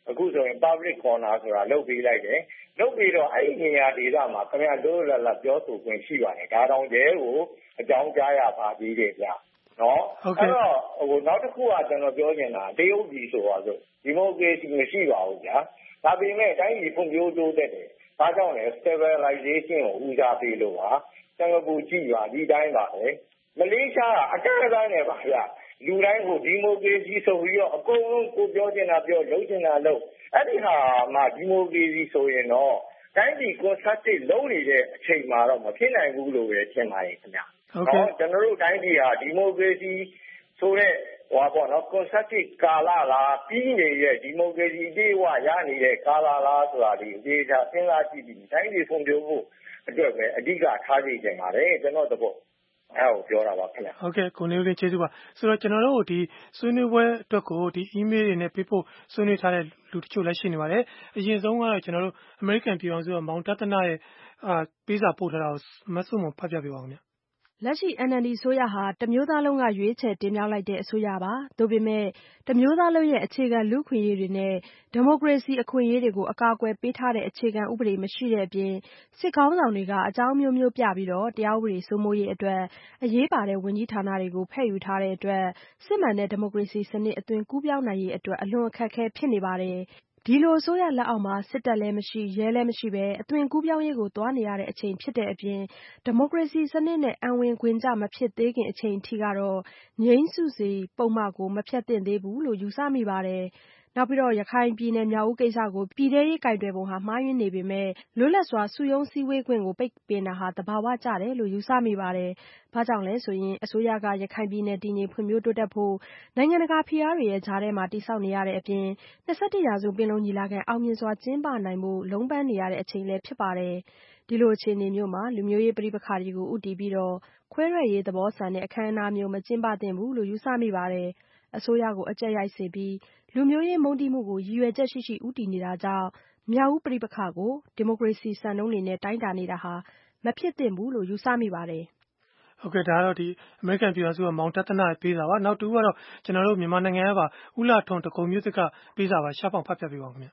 အခုဆိုရင် public corner ဆိုတာလုပ်ပေးလိုက်တယ်လုပ်ပြီးတော့အဲ့ဒီနေရာဒေသမှာခင်ဗျားတို့လည်းလည်းပြောဆိုခွင့်ရှိပါတယ်ဒါတောင်ကျဲကိုအကြောင်းကြားရပါသေးတယ်ဗျနော်အဲ့တော့ဟိုနောက်တစ်ခုကကျွန်တော်ပြောချင်တာတရုတ်ပြည်ဆိုတော့ဆိုဒီမိုကရေစီမရှိပါဘူးဗျာဒါပေမဲ့တိုင်းပြည်ဖွံ့ဖြိုးတိုးတက်တယ်ဘာကြောင့်လဲ stabilization ကိုဦးစားပေးလို့ပါစင်ကာပူကြည့်ပါဒီတိုင်းပါပဲမလေးရှားကအကန့်အသတ်နဲ့ပါဗျာလူတိုင်းကိုဒီမိုကရေစီဆိုပြီးတော့အကုန်လုံးကိုပြောချင်တာပြောလုပ်ချင်တာလုပ်အဲ့ဒီဟာမှဒီမိုကရေစီဆိုရင်တော့တိုင်းပြည် conservative လုံးနေတဲ့အချိန်မှာတော့မဖြစ်နိုင်ဘူးလို့ပဲထင်ပါတယ်ခင်ဗျာဟုတ်ကဲ့ကျွန်တော်တို့တိုင်းပြည်ဟာဒီမိုကရေစီဆိုတဲ့ဟောပေါ့နော် conservative ကာလလားပြီးနေတဲ့ဒီမိုကရေစီအပြည့်အဝရနေတဲ့ကာလလားဆိုတာဒီအသေးချာစဉ်းစားကြည့်ပြီးတိုင်းပြည်ဖွံ့ဖြိုးဖို့အတွက်ပဲအဓိကထားကြည့်ကြပါတယ်ကျွန်တော်တို့အဲ့ကိုပြောတာပါခင်ဗျဟုတ်ကဲ့ကိုနေဦးလေးကျေးဇူးပါဆိုတော့ကျွန်တော်တို့ဒီဆွေးနွေးပွဲအတွက်ကိုဒီ email တွေနဲ့ပေးဖို့ဆွေးနွေးထားတဲ့လူတချို့လည်းရှိနေပါတယ်အရင်ဆုံးကတော့ကျွန်တော်တို့ American ပြည်အောင်စုကမောင်တသနာရဲ့အာပေးစာပို့ထားတာကိုမဆုမဖတ်ပြပေးပါဦးခင်ဗျလက်ရှိ N L D အစိုးရဟာတမျိုးသားလုံးကရွေးချယ်တင်မြှောက်လိုက်တဲ့အစိုးရပါ။ဒါပေမဲ့တမျိုးသားလုံးရဲ့အခြေခံလူ့အခွင့်အရေးတွေနဲ့ဒီမိုကရေစီအခွင့်အရေးတွေကိုအကာအကွယ်ပေးထားတဲ့အခြေခံဥပဒေမရှိတဲ့အပြင်စစ်ခေါင်းဆောင်တွေကအကြောင်းမျိုးမျိုးပြပြီးတော့တရားဥပဒေစိုးမိုးရေးအတွက်အရေးပါတဲ့ဝန်ကြီးဌာနတွေကိုဖဲ့ယူထားတဲ့အတွက်စစ်မှန်တဲ့ဒီမိုကရေစီစနစ်အသွင်ကူးပြောင်းနိုင်ရေးအတွက်အလွန်အခက်အခဲဖြစ်နေပါတယ်။ဒီလိုအစိုးရလက်အောက်မှာစစ်တပ်လည်းမရှိရဲလည်းမရှိပဲအသွင်ကူးပြောင်းရေးကိုသွားနေရတဲ့အချိန်ဖြစ်တဲ့အပြင်ဒီမိုကရေစီစနစ်နဲ့အံဝင်ခွင်ကျမဖြစ်သေးခင်အချိန်ထိကတော့ငြိမ်းစုစီပုံမှန်ကိုမဖြတ်သင့်သေးဘူးလို့ယူဆမိပါတယ်။နောက်ပြီးတော့ရခိုင်ပြည်နယ်မြောက်ဦးကိစ္စကိုပြည်ထရေးကင်တွယ်ပုံဟာမှားယွင်းနေပေမဲ့လွတ်လပ်စွာစုရုံးစည်းဝေးခွင့်ကိုပိတ်ပင်တာဟာသဘာဝကျတယ်လို့ယူဆမိပါတယ်။ဘာကြောင့်လဲဆိုရင်အစိုးရကရခိုင်ပြည်နယ်တည်ငြိမ်ဖွံ့ဖြိုးတိုးတက်ဖို့နိုင်ငံတကာဖိအားတွေရဲ့ကြားထဲမှာတည်ဆောက်နေရတဲ့အပြင်၂၁ရာစုပင်လုံညီလာခံအောင်မြင်စွာကျင်းပနိုင်ဖို့လုံးပန်းနေရတဲ့အချိန်လည်းဖြစ်ပါတယ်။ဒီလိုအခြေအနေမျိုးမှာလူမျိုးရေးပဋိပက္ခတွေကိုဦးတည်ပြီးတော့ခွဲထွက်ရေးသဘောဆန်တဲ့အခမ်းအနားမျိုးမကျင်းပသင့်ဘူးလို့ယူဆမိပါတယ်။အစိုးရကိုအကြက်ရိုက်စေပြီးလူမျိုးရေးမုန်းတီးမှုကိုရည်ရွယ်ချက်ရှိရှိဦးတည်နေတာကြောင့်မြောက်ဦးပဋိပက္ခကိုဒီမိုကရေစီစံနှုန်းတွေနဲ့တိုင်းတာနေတာဟာမဖြစ်သင့်ဘူးလို့ယူဆမိပါတယ်။ဟုတ်ကဲ့ဒါကတော့ဒီ American ပြည်အောင်စုကမောင်တသနာပေးတာပါနောက်တူကတော့ကျွန်တော်တို့မြန်မာနိုင်ငံကပါဦးလာထွန်းတကုံမျိုးသစ်ကပေးစာပါရှားပေါင်ဖတ်ပြပေးပါဦးခင်ဗျ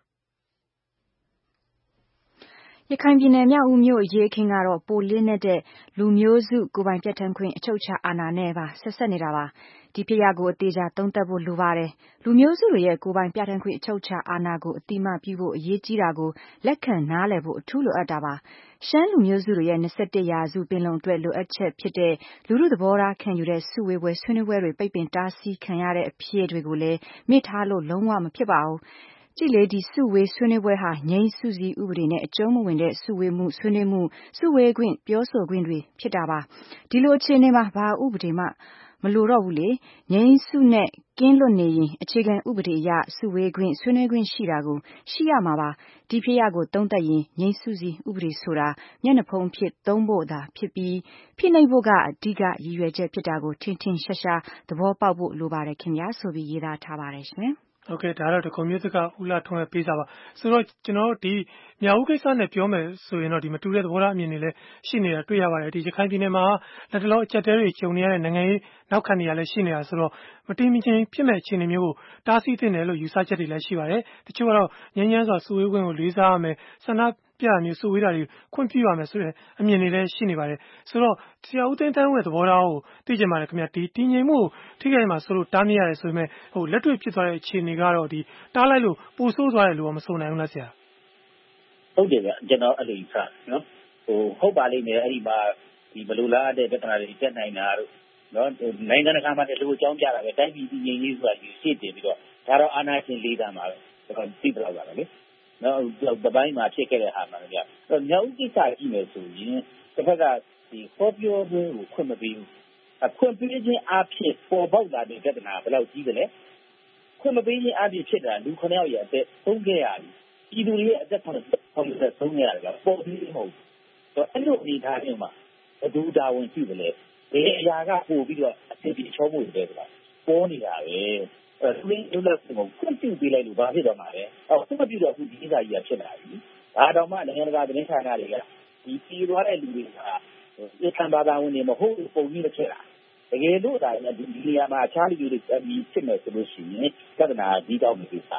ရခိုင်ပြည်နယ်မြောက်ဦးမြို့အရေးအခင်းကတော့ပိုလင်းတဲ့လူမျိုးစုကိုယ်ပိုင်ပြဋ္ဌာန်းခွင့်အချုပ်အခြာအာဏာနဲ့ပါဆက်ဆက်နေတာပါဒီဖြစ်ရပ်ကိုအသေးချာသုံးသပ်ဖို့လိုပါတယ်လူမျိုးစုတွေရဲ့ကိုယ်ပိုင်ပြဋ္ဌာန်းခွင့်အချုပ်အခြာအာဏာကိုအတိမပြုဖို့အရေးကြီးတာကိုလက်ခံနားလည်ဖို့အထူးလိုအပ်တာပါရှမ်းလူမျိုးစုတွေရဲ့၂၁ရာစုပင်လုံအတွက်လိုအပ်ချက်ဖြစ်တဲ့လူမှုသဘောထားခံယူတဲ့စုဝေးပွဲဆွေးနွေးပွဲတွေပိတ်ပင်တားဆီးခံရတဲ့အဖြစ်တွေကိုလည်းမေ့ထားလို့လုံးဝမဖြစ်ပါဘူးကြည်လေဒီစုဝေးဆွေးနွေးပွဲဟာငြိမ်းစုစည်းဥပဒေနဲ့အကျုံးမဝင်တဲ့စုဝေးမှုဆွေးနွေးမှုစုဝေးခွင့်ပြောဆိုခွင့်တွေဖြစ်တာပါဒီလိုအခြေအနေမှာဘာဥပဒေမှမလိုတော့ဘူးလေငြိမ်းစုနဲ့ကင်းလွတ်နေရင်အခြေခံဥပဒေအရစုဝေးခွင့်ဆွေးနွေးခွင့်ရှိတာကိုရှိရမှာပါဒီဖြစ်ရပ်ကိုသုံးသပ်ရင်ငြိမ်းစုစည်းဥပဒေဆိုတာမျက်နှာဖုံးဖြစ်သုံးဖို့သာဖြစ်ပြီးဖိနှိပ်ဖို့ကအဓိကရည်ရွယ်ချက်ဖြစ်တာကိုထင်ထင်ရှားရှားသဘောပေါက်ဖို့လိုပါတယ်ခင်ဗျာဆိုပြီးရေးသားထားပါတယ်ရှင်ဟုတ်ကဲ့ဒါတော့ဒီကွန်မြူနတီကဦးလာထွန်းရဲ့ပေးစာပါဆိုတော့ကျွန်တော်တို့ဒီမြောက်ဦးကိစ္စနဲ့ပြောမယ်ဆိုရင်တော့ဒီမတူတဲ့သဘောထားအမြင်တွေလည်းရှိနေတာတွေ့ရပါတယ်ဒီရခိုင်ပြည်နယ်မှာလက်တလောအချက်တဲတွေဂျုံနေရတဲ့နိုင်ငံရေးနောက်ခံနေရလည်းရှိနေတာဆိုတော့မတိမချင်းဖြစ်မဲ့အခြေအနေမျိုးကိုတားဆီးသင့်တယ်လို့ယူဆချက်တွေလည်းရှိပါတယ်တချို့ကတော့ငြင်းငြမ်းစွာစုဝေးခွင့်ကိုလေးစားရမယ်ဆန္ဒပြမျိုးစုဝေးတာတွေခွင့်ပြုရမယ်ဆိုတဲ့အမြင်တွေလည်းရှိနေပါတယ်ဆိုတော့ဆရာဦးသိန်းတန်းရဲ့သဘောထားကိုသိကြပါတယ်ခင်ဗျာဒီတည်ငြိမ်မှုထိခိုက်မှာဆိုလို့တားမြစ်ရတယ်ဆိုပေမဲ့ဟိုလက်တွေ့ဖြစ်သွားတဲ့အခြေအနေကတော့ဒီတားလိုက်လို့ပိုဆိုးသွားတယ်လို့မဆိုနိုင်ဘူးလားဆရာဟုတ်တယ်ဗျကျွန်တော်အဲ့လိုယူဆနော်ဟိုဟုတ်ပါလိမ့်မယ်အဲ့ဒီမှာဒီဘလူလားတဲ့ပြဿနာတွေတက်နိုင်တာတို့နော်နိုင်ငံတကာမှာလည်းလူအကြောင်းပြတာပဲတိုင်းပြည်တည်ငြိမ်ရေးဆိုတာရှေ့တင်ပြီးတော့ဒါတော့အာဏာရှင်လေးတန်းပါပဲဒါကသိတော့ပါပဲလေနော်တပိုင်းမှာဖြစ်ခဲ့တဲ့ဟာမှန်ကြအဲ့မြောက်ဥကိစ္စကြီးမယ်ဆိုရင်တစ်ဖက်ကဒီဖော်ပြောပွဲကိုခွင့်မပေးဘူးအခွင့်ပေးခြင်းအဖြစ်ပေါ်ပေါက်လာတဲ့ပြဿနာဘယ်လောက်ကြီးသလဲခွင့်မပေးခြင်းအဖြစ်ဖြစ်တာလူခုနှစ်ယောက်ရဲ့အသက်သုံးခဲ့ရတယ်ပြည်သူတွေရဲ့အသက်ဆုံးဆုံးခဲ့ရတယ်ပေါ်ပြီးမဟုတ်တော့အဲ့လိုအနေထားမျိုးမှာဘဒူတာဝန်ရှိတယ်လေဒီအရာကပို့ပြီးတော့အဖြစ်ပြချောမှုတွေတဲ့ကွာပေါ်နေတာပဲအဲသူရင်းလွတ်လပ်မှုကိုခွင့်ပြုပေးလိုက်လို့ဘာဖြစ်တော့မှာလဲအော်ခွင့်မပြုတော့ဘူးဒီကိစ္စကြီးကဖြစ်လာပြီဒါတော့မှနိုင်ငံတကာသတင်းဌာနတွေကဒီပြည်သွားတဲ့လူတွေကဒီကံဘာသာဝင်တွေမဟုတ်ပုံကြီးတစ်ချက်လားတကယ်လို့ဒါဒီနေရာမှာအခြားလူတွေဒီဖြစ်နေဆိုလို့ရှိရင်ပြဿနာဒီတော့မဖြစ်ပါဘူး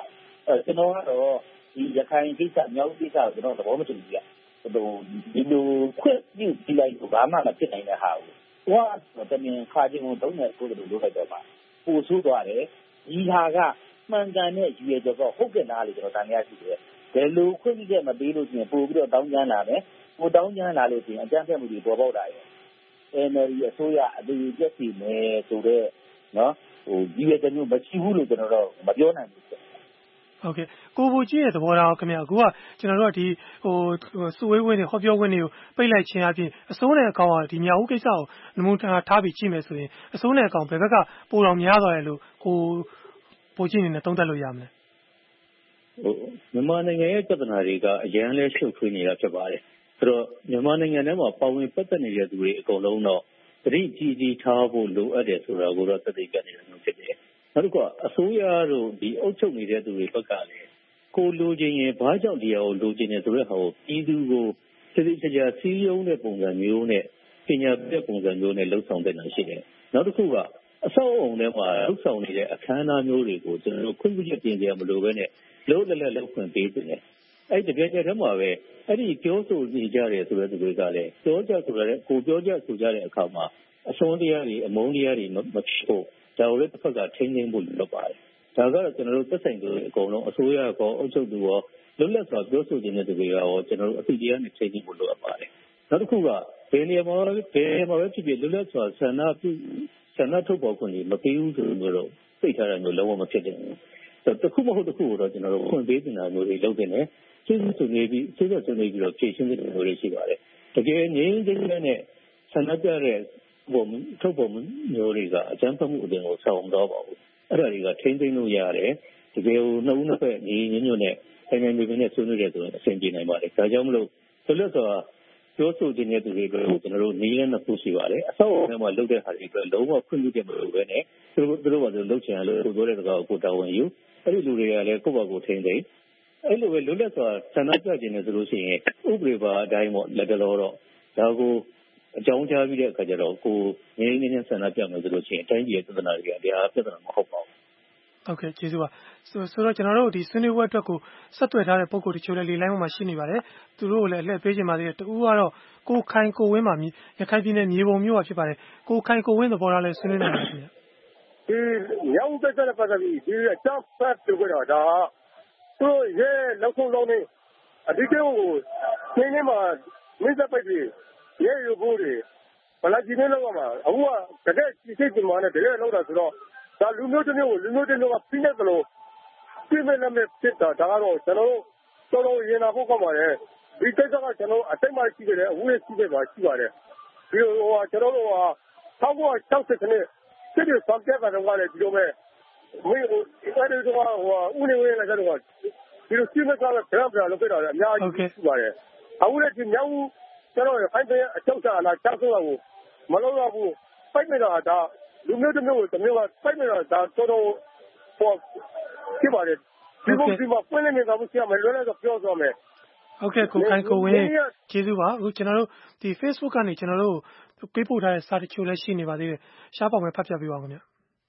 ကျွန်တော်ကတော့ဒီရခိုင်ကိစ္စမြောက်ကိစ္စကိုကျွန်တော်သဘောမတူဘူးဗျဟိုဒီလိုခွင့်ပြုပြီးလိုက်တော့ဘာမှမဖြစ်နိုင်တဲ့ဟာကိုဟိုကတမင်ခါချင်းကိုသုံးတဲ့ကိုယ်လိုလုပ်လိုက်တော့ပါပို့ဆိုးသွားတယ်ဒီဟာကမှန်ကန်တဲ့ရွေကြောတော့ဟုတ်ကဲ့လားလို့ကျွန်တော်တန်ရရှိတယ်ဘယ်လိုခွင့်ပြုချက်မပေးလို့ရှိရင်ပို့ပြီးတော့တောင်းကြမ်းလာမယ်ပို့တောင်းကြမ်းလာလို့ရှိရင်အကြမ်းဖက်မှုတွေပေါ်ပေါက်လာတယ် N L D အစိုးရအတူပြည့်စုံမယ်ဆိုတော့နော်ဟိုဒီရဲ့တမျိုးမရှိဘူးလို့ကျွန်တော်တော့မပြောနိုင်ဘူးဟုတ်ကဲ့ကိုဘူကြီးရဲ့သဘောထားခင်ဗျအခုကကျွန်တော်တို့ကဒီဟိုစုဝေးဝင်းတွေဟောပြောဝင်းတွေကိုပိတ်လိုက်ခြင်းအပြင်အစိုးနဲ့အကောင်ကဒီမြောက်ဦးကိစ္စကိုနမူနာထားပြီးကြည့်မယ်ဆိုရင်အစိုးနဲ့အကောင်ဘယ်ဘက်ကပိုတော်များသွားတယ်လို့ကိုဘူကြီးအနေနဲ့သုံးသပ်လို့ရမလဲဟိုမြန်မာနိုင်ငံရဲ့ပြဿနာတွေကအရန်လဲရှုပ်ထွေးနေတာဖြစ်ပါတယ်ဆိုတော့မြန်မာနိုင်ငံထဲမှာပါဝင်ပတ်သက်နေတဲ့သူတွေအကုန်လုံးတော့တတိကြီးကြီးထားဖို့လိုအပ်တယ်ဆိုတာကိုတော့သက်သေပြနေတယ်လို့ဖြစ်တယ်နောက်တစ်ခုကအစိုးရတို့ဒီအုပ်ချုပ်နေတဲ့သူတွေဘက်ကလည်းကိုလိုချင်ရင်ဘာကြောင့်ဒီဟာကိုလိုချင်နေဆိုတဲ့ဟာကိုပြည်သူကိုတတိကျကျစီးရုံးတဲ့ပုံစံမျိုးနဲ့ပညာပြပုံစံမျိုးနဲ့လှုပ်ဆောင်တဲ့နေရှိတယ်နောက်တစ်ခုကအဆောက်အုံထဲမှာလှုပ်ဆောင်နေတဲ့အခမ်းအနားမျိုးတွေကိုကျွန်တော်တို့ခွင့်ပြုချက်တင်ကြမလို့ပဲနဲ့လုံးလက်လက်လှုပ်ခွင့်ပေးတယ်အဲ့ဒီတကယ်တည်းမှာပဲအဲ့ဒီပြောဆိုနေကြတယ်ဆိုတဲ့သူတွေကလည်းပြောကြဆိုတဲ့ကိုပြောကြဆိုကြတဲ့အခါမှာအစွန်းတရားတွေအမုန်းတရားတွေမဖြစ်ဖို့ဒါကိုလည်းတစ်ဖက်ကထိန်းသိမ်းဖို့လုပ်ပါတယ်ဒါကတော့ကျွန်တော်တို့သက်ဆိုင်သူတွေအကုန်လုံးအစိုးရကောအုပ်ချုပ်သူရောလွတ်လပ်စွာပြောဆိုခြင်းတဲ့သူတွေရောကျွန်တော်တို့အသိတရားနဲ့ထိန်းသိမ်းဖို့လုပ်အပ်ပါတယ်နောက်တစ်ခုကဘယ်နေရာမှာဘယ်နေရာမှာပဲဖြစ်ဖြစ်လွတ်လပ်စွာဆန္ဒပြုဆန္ဒထုတ်ပေါ်ခွင့်တွေမပေးဘူးဆိုလို့သိထားတယ်မျိုးလုံးဝမဖြစ်တယ်တခုမဟုတ်တခုတော့ကျွန်တော်တို့ခွင့်ပေးနေတာမျိုးတွေလုပ်နေတယ်ကျေးဇူးတင်နေပြီးကျေးဇူးတင်နေပြီးတော့ဖြည့်ရှင်းတဲ့မျိုးတွေရှိပါတယ်တကယ်ငြိမ်းချမ်းတဲ့ဆန္ဒပြတဲ့ပုံထုတ်ပေါ်မျိုးတွေကအကြမ်းဖက်မှုအပြင်ကိုဆောင်တော့ပါဘူးအဲ့ဒါတွေကထိမ့်သိမ်းလို့ရတယ်တကယ်ကိုနှုတ်နှစ်ဖက်ညီညွတ်ညွတ်နဲ့တိုင်းတိုင်းပြည်ပြည်နဲ့ဆွေးနွေးတဲ့ဆိုရင်အဆင်ပြေနိုင်ပါတယ်ဒါကြောင့်မလို့ဆိုလို့ဆိုတော့ပြောဆိုခြင်းတဲ့သူတွေကိုကျွန်တော်တို့နည်းလမ်းနှစ်ခုရှိပါတယ်အဆောက်အအုံထဲမှာလုပ်တဲ့ဟာတွေအတွက်လုံးဝခွင့်ပြုချက်မလိုဘဲနဲ့သူတို့သူတို့ဘာလို့လုပ်ချင်လို့သူတို့တဲ့ကောင်ကိုတာဝန်ယူအဲ့ဒီလူတွေကလည်းကိုယ့်ဘာကိုထိန်းသိမ်းအဲ့လိုပဲလွတ်လပ်စွာဆန္ဒပြခြင်းနဲ့ဆိုလို့ရှိရင်ဥပဒေပါအတိုင်းပေါ့လက်တော်တော့ဒါကိုအကြောင်းကြားပြီးတဲ့အခါကျတော့ကိုငင်းငင်းနဲ့ဆန္ဒပြမယ်ဆိုလို့ရှိရင်အတိုင်းပြည်ရဲ့ပြဿနာတွေကတရားပြဿနာမဟုတ်ပါဘူးဟုတ်ကဲ့ကျေးဇူးပါဆိုဆိုတော့ကျွန်တော်တို့ဒီဆွေးနွေးပွဲအတွက်ကိုဆက်သွယ်ထားတဲ့ပုံကိုတချို့လည်းလေလိုင်းပေါ်မှာရှိနေပါတယ်သူတို့ကိုလည်းအလှည့်ပေးခြင်းပါသေးတယ်တူကတော့ကိုခိုင်ကိုဝင်းမှာရခိုင်ပြည်နယ်မြေပုံမြို့ကဖြစ်ပါတယ်ကိုခိုင်ကိုဝင်းသဘောထားလဲဆွေးနွေးနေတယ်ခင်ဗျဒီမြောက်သက်သက်ပတ်သက်ပြီးဒီအကြောင်းဖတ်ပြောကြတာသူရဲ့လောက်ဆုံးလုံးနေအဒီကျကိုနင်းနေမှာမင်းစပိုက်ပြီးရဲရဖို့တွေဘလာကြီးနေလောက်မှာအခုကတကယ်စိတ်ကြမှာနဲ့တကယ်လောက်တာဆိုတော့ဒါလူမျိုးတစ်မျိုးကိုလူမျိုးတစ်မျိုးကပြင်းနေတယ်လို့ပြင်းနေမယ်ဖြစ်တာဒါကတော့ကျွန်တော်တို့တော်တော်ရင်နာဖို့ကောင်းပါတယ်ဒီကိစ္စကကျွန်တော်အစိတ်မှရှိတယ်အဝေးရှိတယ်ပါရှိပါတယ်ဒီဟိုကျွန်တော်တို့က၁၉၆၀ခုနှစ်စစ်တွေဆောင်ပြတာတော့လည်းဒီလိုပဲဝေးဟိုအဲ့ဒီတော့ဟိုဦးနေဝေးလာကြတော့ဒီလိုစီမံကလည်းပြန်ပြန်လုပ်ပြတာလည်းအများကြီးရှိပါတယ်အခုလည်းဒီမြောက်ကျွန်တော်ဖိုင်တဲ့အချုပ်စာလားတောက်ဆိုတာကိုမလုပ်ရဘူးပိုက်နေတာဒါလူမျိုးတစ်မျိုးကိုတစ်မျိုးကပိုက်နေတာဒါတော်တော်ဟိုဖြစ်ပါတယ်ဒီဘုံဒီမှာပွင့်နေတာမရှိရမယ်လွယ်လွယ်တော့ပြောဆိုမယ်ဟုတ်ကဲ့ကိုခိုင်ကိုဝင်းကျေးဇူးပါအခုကျွန်တော်တို့ဒီ Facebook ကနေကျွန်တော်တို့ပေးပို့ထားတဲ့စာတချို့လည်းရှိနေပါသေးတယ်ရှားပေါင်ပဲဖတ်ပြပေးပါဦးခင်ဗျ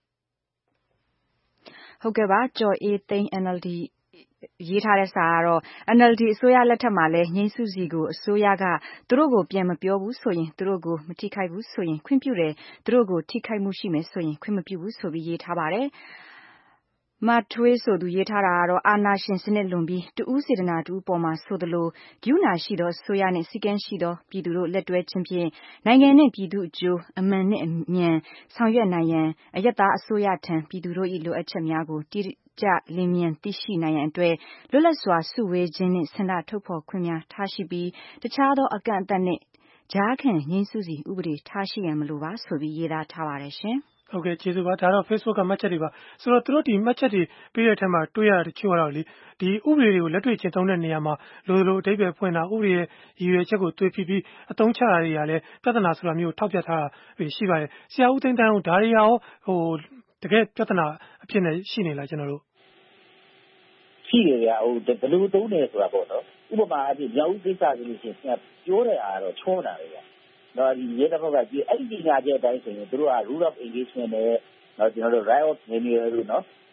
ဟုတ်ကဲ့ပါကြော်အေးသိန်း N L D ရေးထားတဲ့စာကတော့ N L D အစိုးရလက်ထက်မှာလဲငိမ့်စုစီကိုအစိုးရကသူတို့ကိုပြန်မပြောဘူးဆိုရင်သူတို့ကိုမထိခိုက်ဘူးဆိုရင်ခွင့်ပြုတယ်သူတို့ကိုထိခိုက်မှုရှိမယ်ဆိုရင်ခွင့်မပြုဘူးဆိုပြီးရေးထားပါတယ်မထွေးဆိုသူရေးထားတာကတော့အာနာရှင်စနစ်လွန်ပြီးတူးစေတနာတူပေါ်မှာဆိုသလိုဂုဏရှိသောဆိုရနှင့်စီကံရှိသောပြည်သူတို့လက်တွဲခြင်းဖြင့်နိုင်ငံနှင့်ပြည်သူအကျိုးအမှန်နှင့်အမြန်ဆောင်ရွက်နိုင်ရန်အယက်သားအစိုးရထံပြည်သူတို့၏လိုအပ်ချက်များကိုတိကျလင်းမြန်သိရှိနိုင်ရန်အတွက်လွတ်လပ်စွာစုဝေးခြင်းနှင့်ဆန္ဒထုတ်ဖော်ခွင့်များထားရှိပြီးတခြားသောအကန့်အသတ်နှင့်ကြားခံငြိမ်းစုစီဥပဒေထားရှိရန်မလိုပါဆိုပြီးရေးသားထားပါတယ်ရှင်ဟုတ်ကဲ့ကျေးဇူးပါဒါတော့ Facebook ကမှတ်ချက်တွေပါဆိုတော့သူတို့ဒီမှတ်ချက်တွေပေးတဲ့အထက်မှာတွေ့ရတာတချို့ကတော့လေဒီဥပဒေတွေကိုလက်တွေ့ကျင့်သုံးတဲ့နေရာမှာလိုလိုအဓိပ္ပာယ်ဖွင့်တာဥပဒေရဲ့ရည်ရွယ်ချက်ကိုတွေးပြီးပြီးအသုံးချတာတွေကလည်းပြဿနာဆိုတာမျိုးထောက်ပြထားတာရှိပါတယ်ဆရာဦးသိန်းတန်းဦးဒါတွေရောဟိုတကယ်ပြဿနာအဖြစ်နဲ့ရှိနေလားကျွန်တော်တို့ရှိတယ်ဗျာဟိုဘယ်လိုသုံးနေဆိုတာပေါ့နော်ဥပမာအဖြစ်မြောက်ဦးကိစ္စဆိုလို့ရှိရင်ပြောတဲ့အားတော့ချောတာလေဗျာတော့ဒီရဲတပ်ဖွဲ့ကဒီအဲ့ဒီညာချက်အတိုင်းဆိုရင်တို့က rule of engagement နဲ့တော့ကျွန်တော်တို့ right of renewal လို့နော်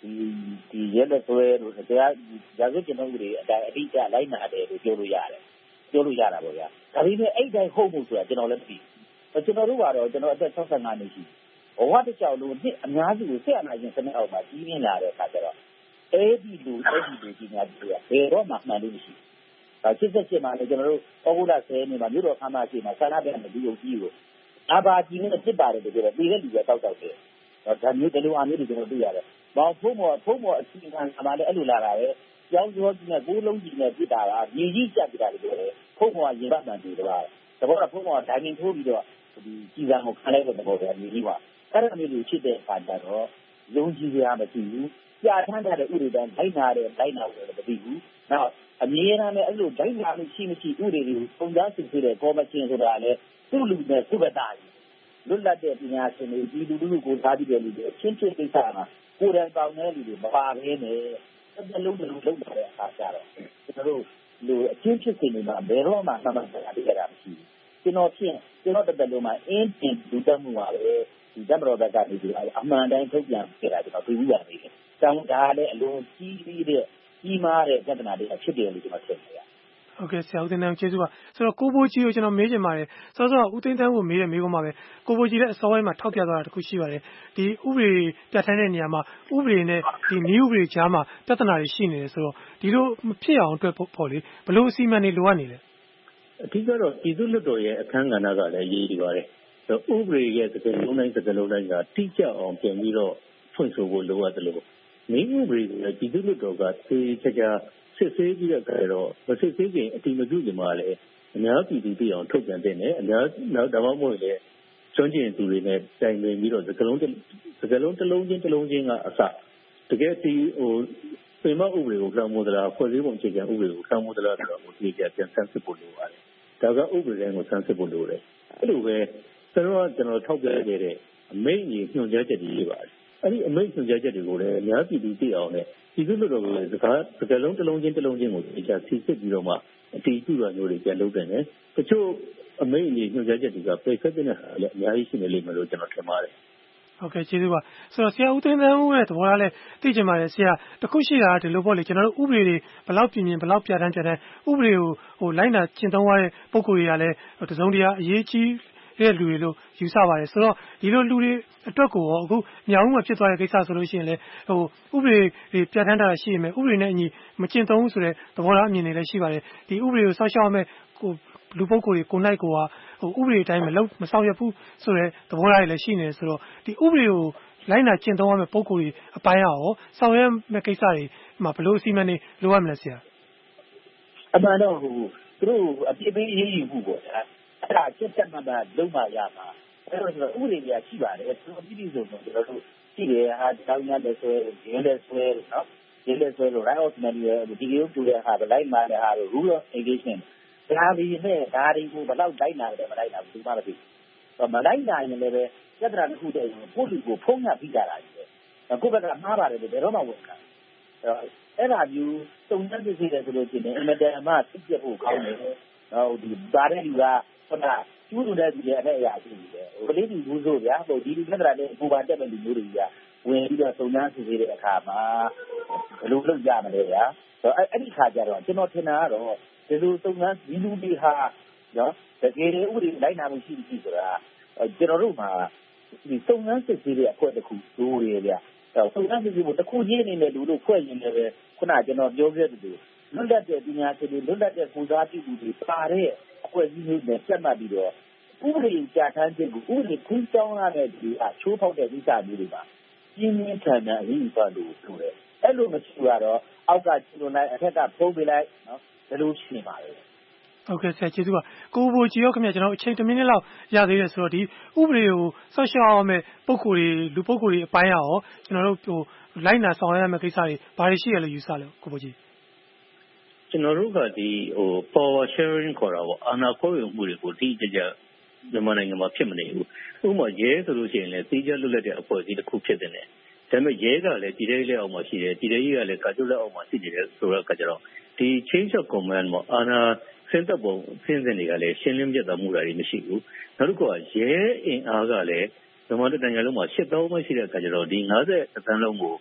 ဒီဒီရဲလက်ဆွဲတို့တရားရာဇဝတ်ကျင့်ထုံးဥပဒေအတိုင်းအတိအကျလိုက်နာတယ်လို့ပြောလို့ရတယ်ပြောလို့ရတာပေါ့ဗျာဒါပေမဲ့အဲ့တိုင်းဟုတ်မှုဆိုတာကျွန်တော်လည်းမသိဘူးကျွန်တော်တို့ကတော့ကျွန်တော်အသက်၆၅နှစ်ရှိဘဝတစ်ကြောက်လို့နှစ်အများစုကိုဆက်အနာရှင်စနစ်အောက်မှာကြီးပြင်းလာတဲ့အခါကျတော့အဲ့ဒီလူအဲ့ဒီလူကြီးများတွေကဘယ်တော့မှမှန်လို့မရှိဘူးဒါစစ်စစ်စစ်မှလည်းကျွန်တော်တို့ဩဂုတ်လဆယ်ရက်နေ့မှာမြို့တော်ခမ်းမရှိမှာဆန္ဒပြတဲ့လူအုပ်ကြီးကိုအာဘာကြီးနဲ့စစ်ပါတယ်တကယ်တော့ပြည်တဲ့လူတွေတောက်တောက်တယ်ဒါမျိုးတလူအမျိုးတွေကျွန်တော်တွေ့ရတယ်ဘောင်ဖုံးမော်ဖုံးမော်အစီအခံအမှလည်းအဲ့လိုလာတာပဲကြောင်းကြောကြီးနဲ့ကိုးလုံးကြီးနဲ့ပြစ်တာကမြေကြီးကျပြတာတွေပြောတယ်ဖုံးမော်ရင်ပတ်မှန်တယ်တပါးတဘောကဖုံးမော်ဒိုင်မင်ထိုးပြီးတော့ဒီကြီးစံကိုခလိုက်တဲ့တဘောကမြေကြီးပါအဲ့ဒါမျိုးတွေဖြစ်တဲ့အခါကျတော့ယုံကြည်ရမရှိဘူးကြာထမ်းတဲ့ဥပဒေတိုင်းတိုင်းနာတဲ့တိုင်းနာတယ်မသိဘူးနောက်အမြဲတမ်းလည်းအဲ့လိုတိုင်းနာလို့ရှိမရှိဥပဒေတွေကိုပုံသားစစ်ဆေးတဲ့ကော်မရှင်ဆိုတာလည်းသူ့လူနဲ့သူ့ဘက်သားကြီးလွတ်လပ်တဲ့ပညာရှင်တွေဒီလူလူကိုထားပြီးတဲ့လူတွေအချင်းချင်းကိစ္စမှာကိုယ်တိုင်ပေါင်းတဲ့လူတွေမပါဘဲနဲ့တစ်လုံးတစ်လုံးလုံးလာတဲ့အခါကျတော့ကျွန်တော်တို့လူအချင်းချင်းတွေမှာဘယ်တော့မှမှန်မှန်ကန်ကန်သိရတာမရှိဘူးကျွန်တော်ဖြင့်ကျွန်တော်တစ်သက်လုံးမှာအင်းတင်လူတက်မှုပါပဲဒီတမတော်ဘက်ကနေဒီအမှန်တိုင်းထုတ်ပြန်ခဲ့တာကျွန်တော်သိပြီးရနေတယ်။တောင်းဒါလည်းအလုံးကြီးပြီးတဲ့ကြီးမားတဲ့ပြဿနာတွေဖြစ်တယ်လို့ကျွန်တော်ထင်တယ်။ဟုတ်ကဲ့ဆရာဦးသိန်းသန်းကျေးဇူးပါဆိုတော့ကိုဘိုကြီးကိုကျွန်တော်မေးချင်ပါတယ်စောစောဦးသိန်းသန်းကိုမေးရမေးခွန်းပါပဲကိုဘိုကြီးလည်းအစောပိုင်းမှာထောက်ပြသွားတာတခုရှိပါတယ်ဒီဥပဒေပြဋ္ဌာန်းတဲ့နေရာမှာဥပဒေနဲ့ဒီနည်းဥပဒေကြားမှာပြဿနာတွေရှိနေတယ်ဆိုတော့ဒီလိုမဖြစ်အောင်အတွက်ပေါ့လေဘလို့အစီအမံတွေလိုအပ်နေလဲအထူးကတော့ပြည်သူ့လွှတ်တော်ရဲ့အခမ်းကဏ္ဍကလည်းအရေးကြီးပါတယ်ဆိုတော့ဥပဒေရဲ့စကားလုံးတိုင်းစကားလုံးတိုင်းကတိကျအောင်ပြင်ပြီးတော့ဖွင့်ဆိုဖို့လိုအပ်တယ်လို့နည်းဥပဒေကိုလည်းပြည်သူ့လွှတ်တော်ကသေချာချာစစ်ဆေးပြီးတော့ကြတော့မစစ်ဆေးခင်အတိမပြုကြမှာလည်းအများပြည်သူသိအောင်ထုတ်ပြန်တဲ့နဲ့အများနောက်ဒါမှမဟုတ်လေကျွမ်းကျင်သူတွေနဲ့တိုင်ပင်ပြီးတော့စကလုံးစကလုံးတစ်လုံးချင်းတစ်လုံးချင်းကအစတကယ်ဒီဟိုပြင်မဥပဒေကိုကြောင်းမိုးသလားဖွဲ့စည်းပုံအခြေခံဥပဒေကိုကြောင်းမိုးသလားဆိုတော့ဟိုဒီကြပြန်ဆန်းစစ်ဖို့လိုပါတယ်ဒါကဥပဒေတိုင်းကိုဆန်းစစ်ဖို့လိုတယ်အဲ့လိုပဲကျွန်တော်ကကျွန်တော်ထောက်ပြခဲ့တဲ့အမိန့်ကြီးညွှန်ကြားချက်တွေရေးပါတယ်အဲ့ဒီအမိန့်ညွှန်ကြားချက်တွေကိုလည်းအများပြည်သူသိအောင်နဲ့ပြည်သူ့လွှတ်တော်ကလည်းစကားစကားလုံးတစ်လုံးချင်းတစ်လုံးချင်းကိုအကြံစီစစ်ပြီးတော့မှအတီးကျူတာမျိုးတွေပြန်လုပ်တယ်နဲ့တချို့အမိန့်ကြီးညွှန်ကြားချက်တွေကပယ်ဖက်တဲ့ဟာလည်းအများကြီးရှိနေလိမ့်မယ်လို့ကျွန်တော်ထင်ပါတယ်ဟုတ်ကဲ့ကျေးဇူးပါဆိုတော့ဆရာဦးသိန်းသန်းဦးရဲ့သဘောထားလဲသိချင်ပါတယ်ဆရာတခုရှိတာဒီလိုပေါ့လေကျွန်တော်တို့ဥပဒေတွေဘယ်လောက်ပြင်ပြင်ဘယ်လောက်ပြဋ္ဌာန်းပြဋ္ဌာန်းဥပဒေကိုဟိုလိုက်နာကျင့်သုံးရတဲ့ပုံကိုယ်တွေကလည်းတစုံတရာအရေးကြီးတဲ့လူတွေလို့ယူဆပါတယ်ဆိုတော့ဒီလိုလူတွေအတွက်ကိုရောအခုမြောက်ဦးမှာဖြစ်သွားတဲ့ကိစ္စဆိုလို့ရှိရင်လေဟိုဥပဒေတွေပြဋ္ဌာန်းတာရှိရင်ဥပဒေနဲ့အညီမကျင့်သုံးဘူးဆိုတဲ့သဘောထားအမြင်တွေလည်းရှိပါတယ်ဒီဥပဒေကိုစောင့်ရှောက်ရမယ်ကိုလူပုဂ္ဂိုလ်တွေကိုနိုင်ကိုဟာဟိုဥပဒေအတိုင်းမလုပ်မဆောင်ရွက်ဘူးဆိုတဲ့သဘောထားတွေလည်းရှိနေတယ်ဆိုတော့ဒီဥပဒေကိုလိုက်နာကျင့်သုံးရမယ့်ပုံကိုယ်တွေအပိုင်းရောဆောင်ရွက်မယ့်ကိစ္စတွေမှာဘယ်လိုအစီအမံတွေလိုအပ်မလဲဆရာအမှန်တော့ဟိုသူတို့အပြစ်ပေးရေးယူမှုပေါ့ဗျာအဲ့ဒါစစ်တပ်မှမှလုံးမရမှာအဲ့တော့ဥပဒေကြီးရှိပါတယ်သူတို့ပြည်ပြည်စုံကျွန်တော်တို့ရှိတယ်ဟာတောင်းရတဲ့ဆွဲရင်းတဲ့ဆွဲနော်ရင်းတဲ့ဆွဲလို့ right of manual ဒီလိုတူတဲ့ဟာလိုက်မှာတဲ့ဟာ rule of engagement ဒါပြီးနဲ့ဒါတွေကိုဘယ်တော့လိုက်နာတယ်မလိုက်နာဘူးမှမသိဘူးမလိုက်နိုင်ရင်လည်းပဲပြဿနာတစ်ခုတည်းကိုလူကိုဖုံးရပြီးကြတာကြီးပဲကိုယ့်ဘက်ကမှားပါတယ်လို့ဘယ်တော့မှဝန်ခံအဲ့ဒါမျိုးတုံ့ပြန်ဖြစ်နေတယ်ဆိုလို့ရှိရင်အမတန်အမှသိပြဖို့ကောင်းတယ်ဟိုဒီဒါတဲ့လူကဟုတ်လားကျူးလွန်တဲ့လူတွေအဲ့အရာရှိနေတယ်ဟိုကလေးလူဘူးဆိုဗျာဟိုဒီလူပြဿနာနဲ့ဘူပါတက်တဲ့လူမျိုးတွေကဝင်ပြီးတော့တုံ့ပြန်စစ်ဆေးတဲ့အခါမှာဘယ်လိုလုပ်ကြမလဲဗျာအဲ့အဲ့ဒီခါကျတော့ကျွန်တော်ထင်တာကတော့ဒီလိုတုံ့ပြန်ဒီလူတွေဟာနော်တကယ်ဥပဒေလိုက်နာမှုရှိရှိဆိုတာကျွန်တော်တို့မှာဒီတုံ့ပြန်စစ်ဆေးတဲ့အဖွဲ့တစ်ခုဒိုးရဗျာတုံ့ပြန်စစ်ဆေးဖို့တစ်ခုချင်းနေနဲ့လူတို့ဖွဲ့ရင်လည်းခုနကကျွန်တော်ပြောခဲ့သလိုလွတ်လပ်တဲ့ပညာရှင်တွေလွတ်လပ်တဲ့ကိုစားပြုသူတွေပါတဲ့အဖွဲ့အစည်းတွေနဲ့ဆက်မှတ်ပြီးတော့ဥပဒေပြဋ္ဌာန်းခြင်းကိုဥပဒေခွင့်တောင်းရတဲ့ဒီအချိုးဖောက်တဲ့ကိစ္စမျိုးတွေပါပြင်းပြင်းထန်ထန်အရေးပါလို့ဆိုတယ်အဲ့လိုမရှိတော့အောက်ကကျလွန်လိုက်အထက်ကဖုံးပေးလိုက်နော်ဒီလိုရှိနေပါလေဟုတ်ကဲ့ဆရာကျေးဇူးပါကိုဘိုကြီးရောခင်ဗျကျွန်တော်အချိန်တစ်မိနစ်လောက်ရသေးတယ်ဆိုတော့ဒီဥပဒေကိုစောင့်ရှောက်ရမယ့်ပုံကိုယ်တွေလူပုံကိုယ်တွေအပိုင်းရောကျွန်တော်တို့ဟိုလိုက်နာဆောင်ရွက်ရမယ့်ကိစ္စတွေဘာတွေရှိရလဲယူဆလဲကိုဘိုကြီးကျွန်တော်တို့ကဒီဟို power sharing ခေါ်တာပေါ့အာဏာခွဲဝေမှုတွေကိုတိကျကျမြန်မာနိုင်ငံမှာဖြစ်မနေဘူးဥပမာရဲဆိုလို့ရှိရင်လည်းတိကျလွတ်လပ်တဲ့အဖွဲ့အစည်းတစ်ခုဖြစ်တဲ့နဲ့ဒါပေမဲ့ရဲကလည်းဒီတဲ့လက်အောက်မှာရှိတယ်ဒီတဲ့ကြီးကလည်းကာချုပ်လက်အောက်မှာရှိနေတယ်ဆိုတော့ကကြတော့ဒီ change of command ပေါ့အာဏာစင်တပ်ပုံစင်းစင်တွေကလည်းရှင်းလင်းပြတ်သားမှုတွေမရှိဘူးနောက်တစ်ခုကရဲအင်အားကလည်းမြန်မာတိုင်းနိုင်ငံလုံးမှာရှစ်သောင်းမှရှိတဲ့အခါကျတော့ဒီ၅၀တန်းလုံးကို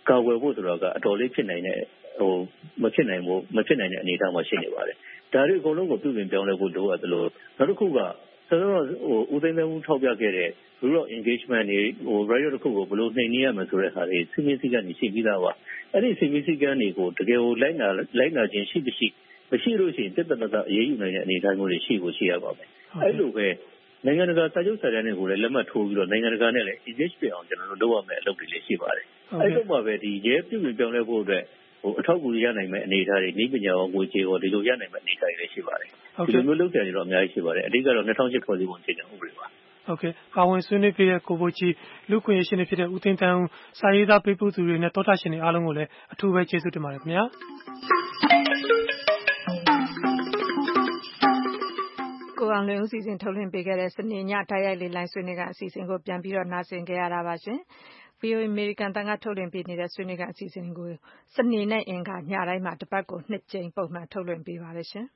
ကာကွယ်ဖို့ဆိုတော့ကအတော်လေးဖြစ်နိုင်တဲ့ဟိုမဖြစ်နိုင်ဘူးမဖြစ်နိုင်တဲ့အနေအထားမှာရှိနေပါတယ်ဒါတွေအကုန်လုံးကိုပြုပြင်ပြောင်းလဲဖို့လိုအပ်သလိုနောက်တစ်ခုကဆိုတော့ဟိုဦးသိန်းသိန်းဦးထောက်ပြခဲ့တဲ့ rule of engagement တွေဟို radio တစ်ခုကိုဘယ်လိုနှိမ်နင်းရမလဲဆိုတဲ့ဟာတွေစီမင်းစည်းကမ်းတွေရှိပြီးသားပါအဲ့ဒီစီမင်းစည်းကမ်းတွေကိုတကယ်ကိုလိုက်နာလိုက်နာခြင်းရှိမရှိမရှိလို့ရှိရင်တက်တက်တက်အရေးယူနိုင်တဲ့အနေအထားမျိုးတွေရှိဖို့ရှိရပါမယ်အဲ့လိုပဲနိုင်ငံတကာစာချုပ်စာတမ်းတွေကိုလည်းလက်မှတ်ထိုးပြီးတော့နိုင်ငံတကာနဲ့လည်း engage ဖြစ်အောင်ကျွန်တော်တို့လုပ်ရမယ်အလုပ်တွေလည်းရှိပါတယ်အဲ့လိုမှပဲဒီရဲပြုပြင်ပြောင်းလဲဖို့အတွက်ဟိုအထောက်အကူရနိုင်မယ့်အနေအထားတွေဤပညာရောငွေကြေးရောဒီလိုရနိုင်မယ့်အနေအထားတွေလည်းရှိပါတယ်ဒီလိုမျိုးလုပ်ကြရတော့အများကြီးရှိပါတယ်အဓိကတော့၂၀၀၈ဖွဲ့စည်းပုံအခြေခံဥပဒေပါဟုတ်ကဲ့ပါဝင်ဆွေးနွေးပေးတဲ့ကိုဘိုကြီးလူခွင့်ရရှင်တွေဖြစ်တဲ့ဦးသိန်းတန်းဦးစာရေးသားပေးပို့သူတွေနဲ့တောတာရှင်တွေအားလုံးကိုလည်းအထူးပဲကျေးဇူးတင်ပါတယ်ခင်ဗျာကိုအောင်လွင်ဦးစီစဉ်ထုတ်လွှင့်ပေးခဲ့တဲ့စနေညတိုက်ရိုက်လေးလိုင်းဆွေးနွေးကအစီအစဉ်ကိုပြန်ပြီးတော့နားဆင်ကြရတာပါရှင် ဗီအိုအေ American တန်ကထုတ်လွှင့်ပေးနေတဲ့ဆွေးနွေးကအစီအစဉ်ကိုစနေနဲ့အင်္ဂါညတိုင်းမှာတစ်ပတ်ကိုနှစ်ကြိမ်ပုံမှန်ထုတ်လွှင့်ပေးပါတယ်ရှင်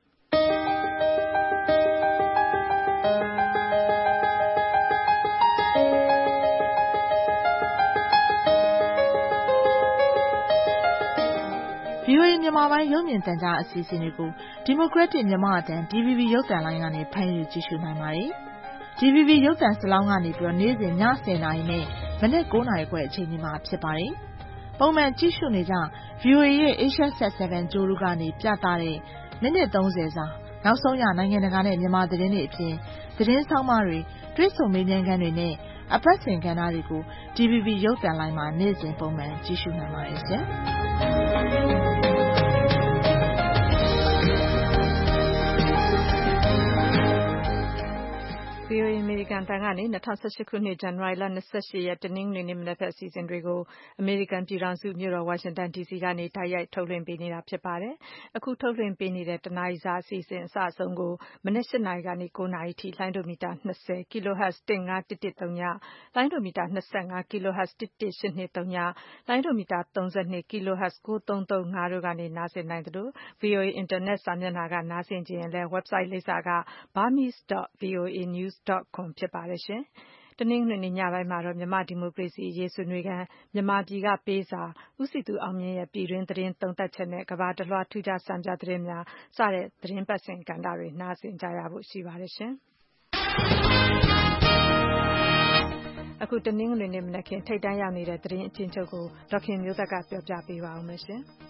ဗီအိုအေမြန်မာပိုင်းရုပ်မြင်သံကြားအစီအစဉ်တွေကို Democratic မြန်မာအသံ D V B ရုပ်သံလိုင်းကနေဖမ်းယူကြည့်ရှုနိုင်ပါတယ်။ D V B ရုပ်သံစလောင်းကနေပြီးတော့နေ့စဉ်ညဆယ်နာရီနဲ့မနက်၉နာရီခွဲအချိန်ဒီမှာဖြစ်ပါတယ်။ပုံမှန်ကြည့်ရှုနေကြ ဗီအိုအေရဲ့ Asia Sat 7 ကြိုးတို့ကနေပြသတဲ့မိနစ်သုံးဆယ်စာနောက်ဆုံးရနိုင်ငံတကာနဲ့မြန်မာသတင်းတွေအပြင်သတင်းဆောင်မတွေတွေ့ဆုံမေးမြန်းခန်းတွေနဲ့အပတ်စဉ်ကဏ္ဍတွေကို D V B ရုပ်သံလိုင်းမှာနေ့စဉ်ပုံမှန်ကြည့်ရှုနိုင်ပါတယ်ရှင်။ဗီအိုအေ American တန်ကနေ၂၀၁၈ခုနှစ်ဇန်နဝါရီလ၂၈ရက်တနင်္ဂနွေနေ့မနက်ဖက်အစီအစဉ်တွေကိုအမေရိကန်ပြည်ထောင်စုမြို့တော်ဝါရှင်တန် ဒီစီကနေတိုက်ရိုက်ထုတ်လွှင့်ပေးနေတာဖြစ်ပါတယ်။အခုထုတ်လွှင့်ပေးနေတဲ့တနာရီစာအစီအစဉ်အစအဆုံးကိုမနက်၈နာရီကနေ၉နာရီထိလိုင်းဒိုမီတာ၂၀ kilohertz ၁၅၁၁၃ညလိုင်းဒိုမီတာ၂၅ kilohertz ၁၁၈၂၃ညလိုင်းဒိုမီတာ၃၂ kilohertz ၉၃၃၅တို့ကနေနားဆင်နိုင်သလို ဗီအိုအေ internet စာမျက်နှာကနားဆင်ခြင်းလည်း website လိပ်စာက burmese dot voa news dot com ဖြစ်ပါတယ်ရှင်။တနင်္ဂနွေနေ့ညပိုင်းမှာတော့မြန်မာဒီမိုကရေစီအရေးဆွေးနွေးခန်းမြန်မာပြည်ကပေးစာဦးစီသူအောင်မြင့်ရဲ့ပြည်တွင်းသတင်းသုံးသပ်ချက်နဲ့ကမ္ဘာတလွှားထူးခြားစံပြသတင်းများစတဲ့သတင်းပတ်စဉ်ကဏ္ဍတွေနားဆင်ကြရဖို့ရှိပါတယ်ရှင်။အခုတနင်္ဂနွေနေ့မနက်ခင်းထိပ်တန်းရောက်နေတဲ့သတင်းအချင်းချုပ်ကိုဒေါက်ခင်မျိုးသက်ကပြောပြပေးပါဦးမယ်ရှင်။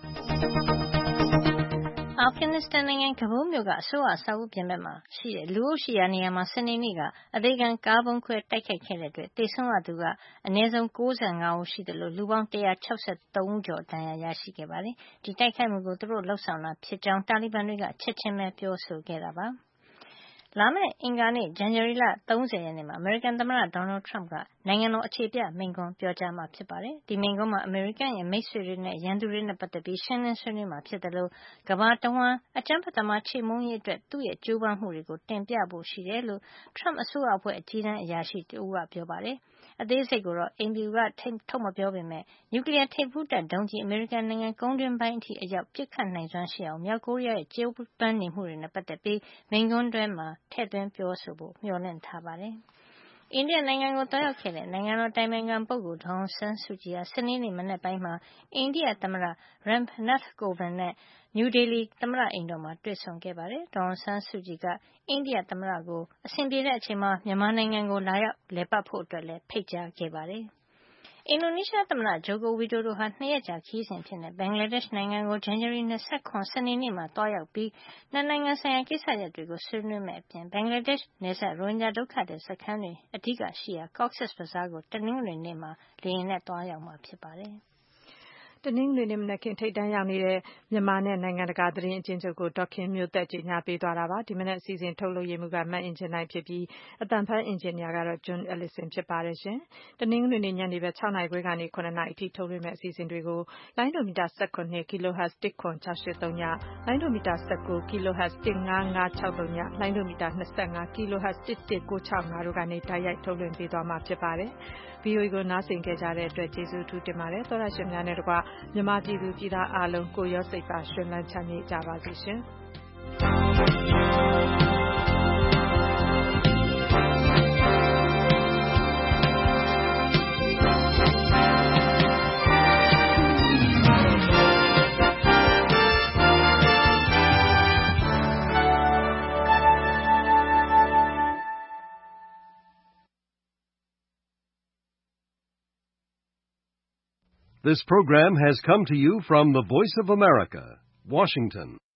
အာဖဂန်နစ္စတန်နိုင်ငံကဘူးမြို့ကအစိုးရအဆောက်အဦပြင်ဘက်မှာရှိတဲ့လူအုပ်ရှိရာနေရာမှာစနေနေ့ကအသေးခံကားဗုံးခွဲတိုက်ခိုက်ခဲ့တဲ့အတွက်သေဆုံးရသူကအနည်းဆုံး၉၅ဦးရှိတယ်လို့လူပေါင်း၁၆၃ဦးကျော်ဒဏ်ရာရရှိခဲ့ပါတယ်။ဒီတိုက်ခိုက်မှုကိုသူတို့လှုပ်ဆောင်တာဖြစ်ကြောင်းတာလီဘန်တွေကချက်ချင်းပဲပြောဆိုခဲ့တာပါ။လာမယ့်အင်္ဂါနေ့ဇန်နဝါရီလ၃၀ရက်နေ့မှာအမေရိကန်သမ္မတဒေါ်နယ်ထရမ့်ကနိုင်ငံတော်အခြေပြမိန့်ခွန်းပြောကြားမှာဖြစ်ပါတယ်။ဒီမိန့်ခွန်းမှာအမေရိကန်ရဲ့မိတ်ဆွေတွေနဲ့ရန်သူတွေနဲ့ပတ်သက်ပြီးရှင်းလင်းဆွေးနွေးမှာဖြစ်တယ်လို့ကမ္ဘာတဝှမ်းအကြမ်းဖက်သမားချေမှုန်းရေးအတွက်သူ့ရဲ့ကြိုးပမ်းမှုတွေကိုတင်ပြဖို့ရှိတယ်လို့ထရမ့်အစိုးရအဖွဲ့အကြီးတန်းအရာရှိတဦးကပြောပါတယ်။အသေးစိတ်ကိုတော့အိမ်ဖြူကထုတ်မပြောပေမဲ့နျူကလ িয়ার ထိပ်ဖူးတပ်ဒုံးကျည်အမေရိကန်နိုင်ငံကုန်းတွင်းပိုင်းအထိအရောက်ပစ်ခတ်နိုင်စွမ်းရှိအောင်မြောက်ကိုရီးယားရဲ့ကြိုးပမ်းနေမှုတွေနဲ့ပတ်သက်ပြီးမိန့်ခွန်းတွဲမှာထည့်သွင်းပြောဆိုဖို့မျှော်လင့်ထားပါတယ်။အိန္ဒိယနိုင်ငံကိုသွားရောက်ခဲ့တဲ့နိုင်ငံတော်တိုင်ပင်ခံပုဂ္ဂိုလ်ဒေါ်အောင်ဆန်းစုကြည်ဟာစနေနေ့မနက်ပိုင်းမှာအိန္ဒိယသမ္မတ Ram Nath Kovind နဲ့နယူးဒေလီသမ္မတအိမ်တော်မှာတွေ့ဆုံခဲ့ပါတယ်။ဒေါ်အောင်ဆန်းစုကြည်ကအိန္ဒိယသမ္မတကိုအဆင်ပြေတဲ့အချိန်မှာမြန်မာနိုင်ငံကိုလာရောက်လည်ပတ်ဖို့အတွက်လည်းဖိတ်ကြားခဲ့ပါတယ်။အင်ဒိုနီးရှားသမ္မတဂျိုကိုဝီဒိုဒိုဟာနှစ်ရက်ကြာခရီးစဉ်ဖြစ်တဲ့ဘင်္ဂလားဒေ့ရှ်နိုင်ငံကိုဇန်နဝါရီ၂၇စနေနေ့မှာသွားရောက်ပြီးနှစ်နိုင်ငံဆိုင်ရာကိစ္စရပ်တွေကိုဆွေးနွေးမယ့်အပြင်ဘင်္ဂလားဒေ့ရှ်နယ်စပ်ရိုဟင်ဂျာဒုက္ခသည်စခန်းတွေအဓိကရှိရာ Cox's Bazar ကိုတနင်္ဂနွေနေ့မှာလေယာဉ်နဲ့သွားရောက်မှာဖြစ်ပါတယ်။တနင်္ဂနွေနေ့မနက်ခင်းထိပ်တန်းရောက်နေတဲ့မြန်မာနဲ့နိုင်ငံတကာသတင်းအချင်းချုပ်ကိုဒေါက်ခင်မျိုးသက်ကြီးညာပေးသွားတာပါဒီမနက်အစီအစဉ်ထုတ်လုပ်ရမှုကမတ်အင်ဂျင်နိုင်ဖြစ်ပြီးအတန်ဖန်အင်ဂျင်နီယာကတော့ John Ellison ဖြစ်ပါတယ်ရှင်တနင်္ဂနွေနေ့ညနေပဲ၆နာရီခွဲကနေ၇နာရီအထိထုတ်လွှင့်မဲ့အစီအစဉ်တွေကိုလိုင်းဒိုမီတာ၁၇ kilohertz ၁ခွန်၆၈၃ညလိုင်းဒိုမီတာ၁၉ kilohertz ၁၅၅၆၃ညလိုင်းဒိုမီတာ၂၅ kilohertz ၁၁၉၆၅တို့ကနေတိုက်ရိုက်ထုတ်လွှင့်ပေးသွားမှာဖြစ်ပါတယ်ဗီအိုအေကိုနားဆင်ကြတဲ့အတွက်ကျေးဇူးထူးတင်ပါတယ်သောရရှင်များနဲ့တကွမြန်မာပြည်သူပြည်သားအားလုံးကိုရောစိတ်ပါရှင်လန်းချမ်းမြေ့ကြပါစေရှင် This program has come to you from the Voice of America, Washington.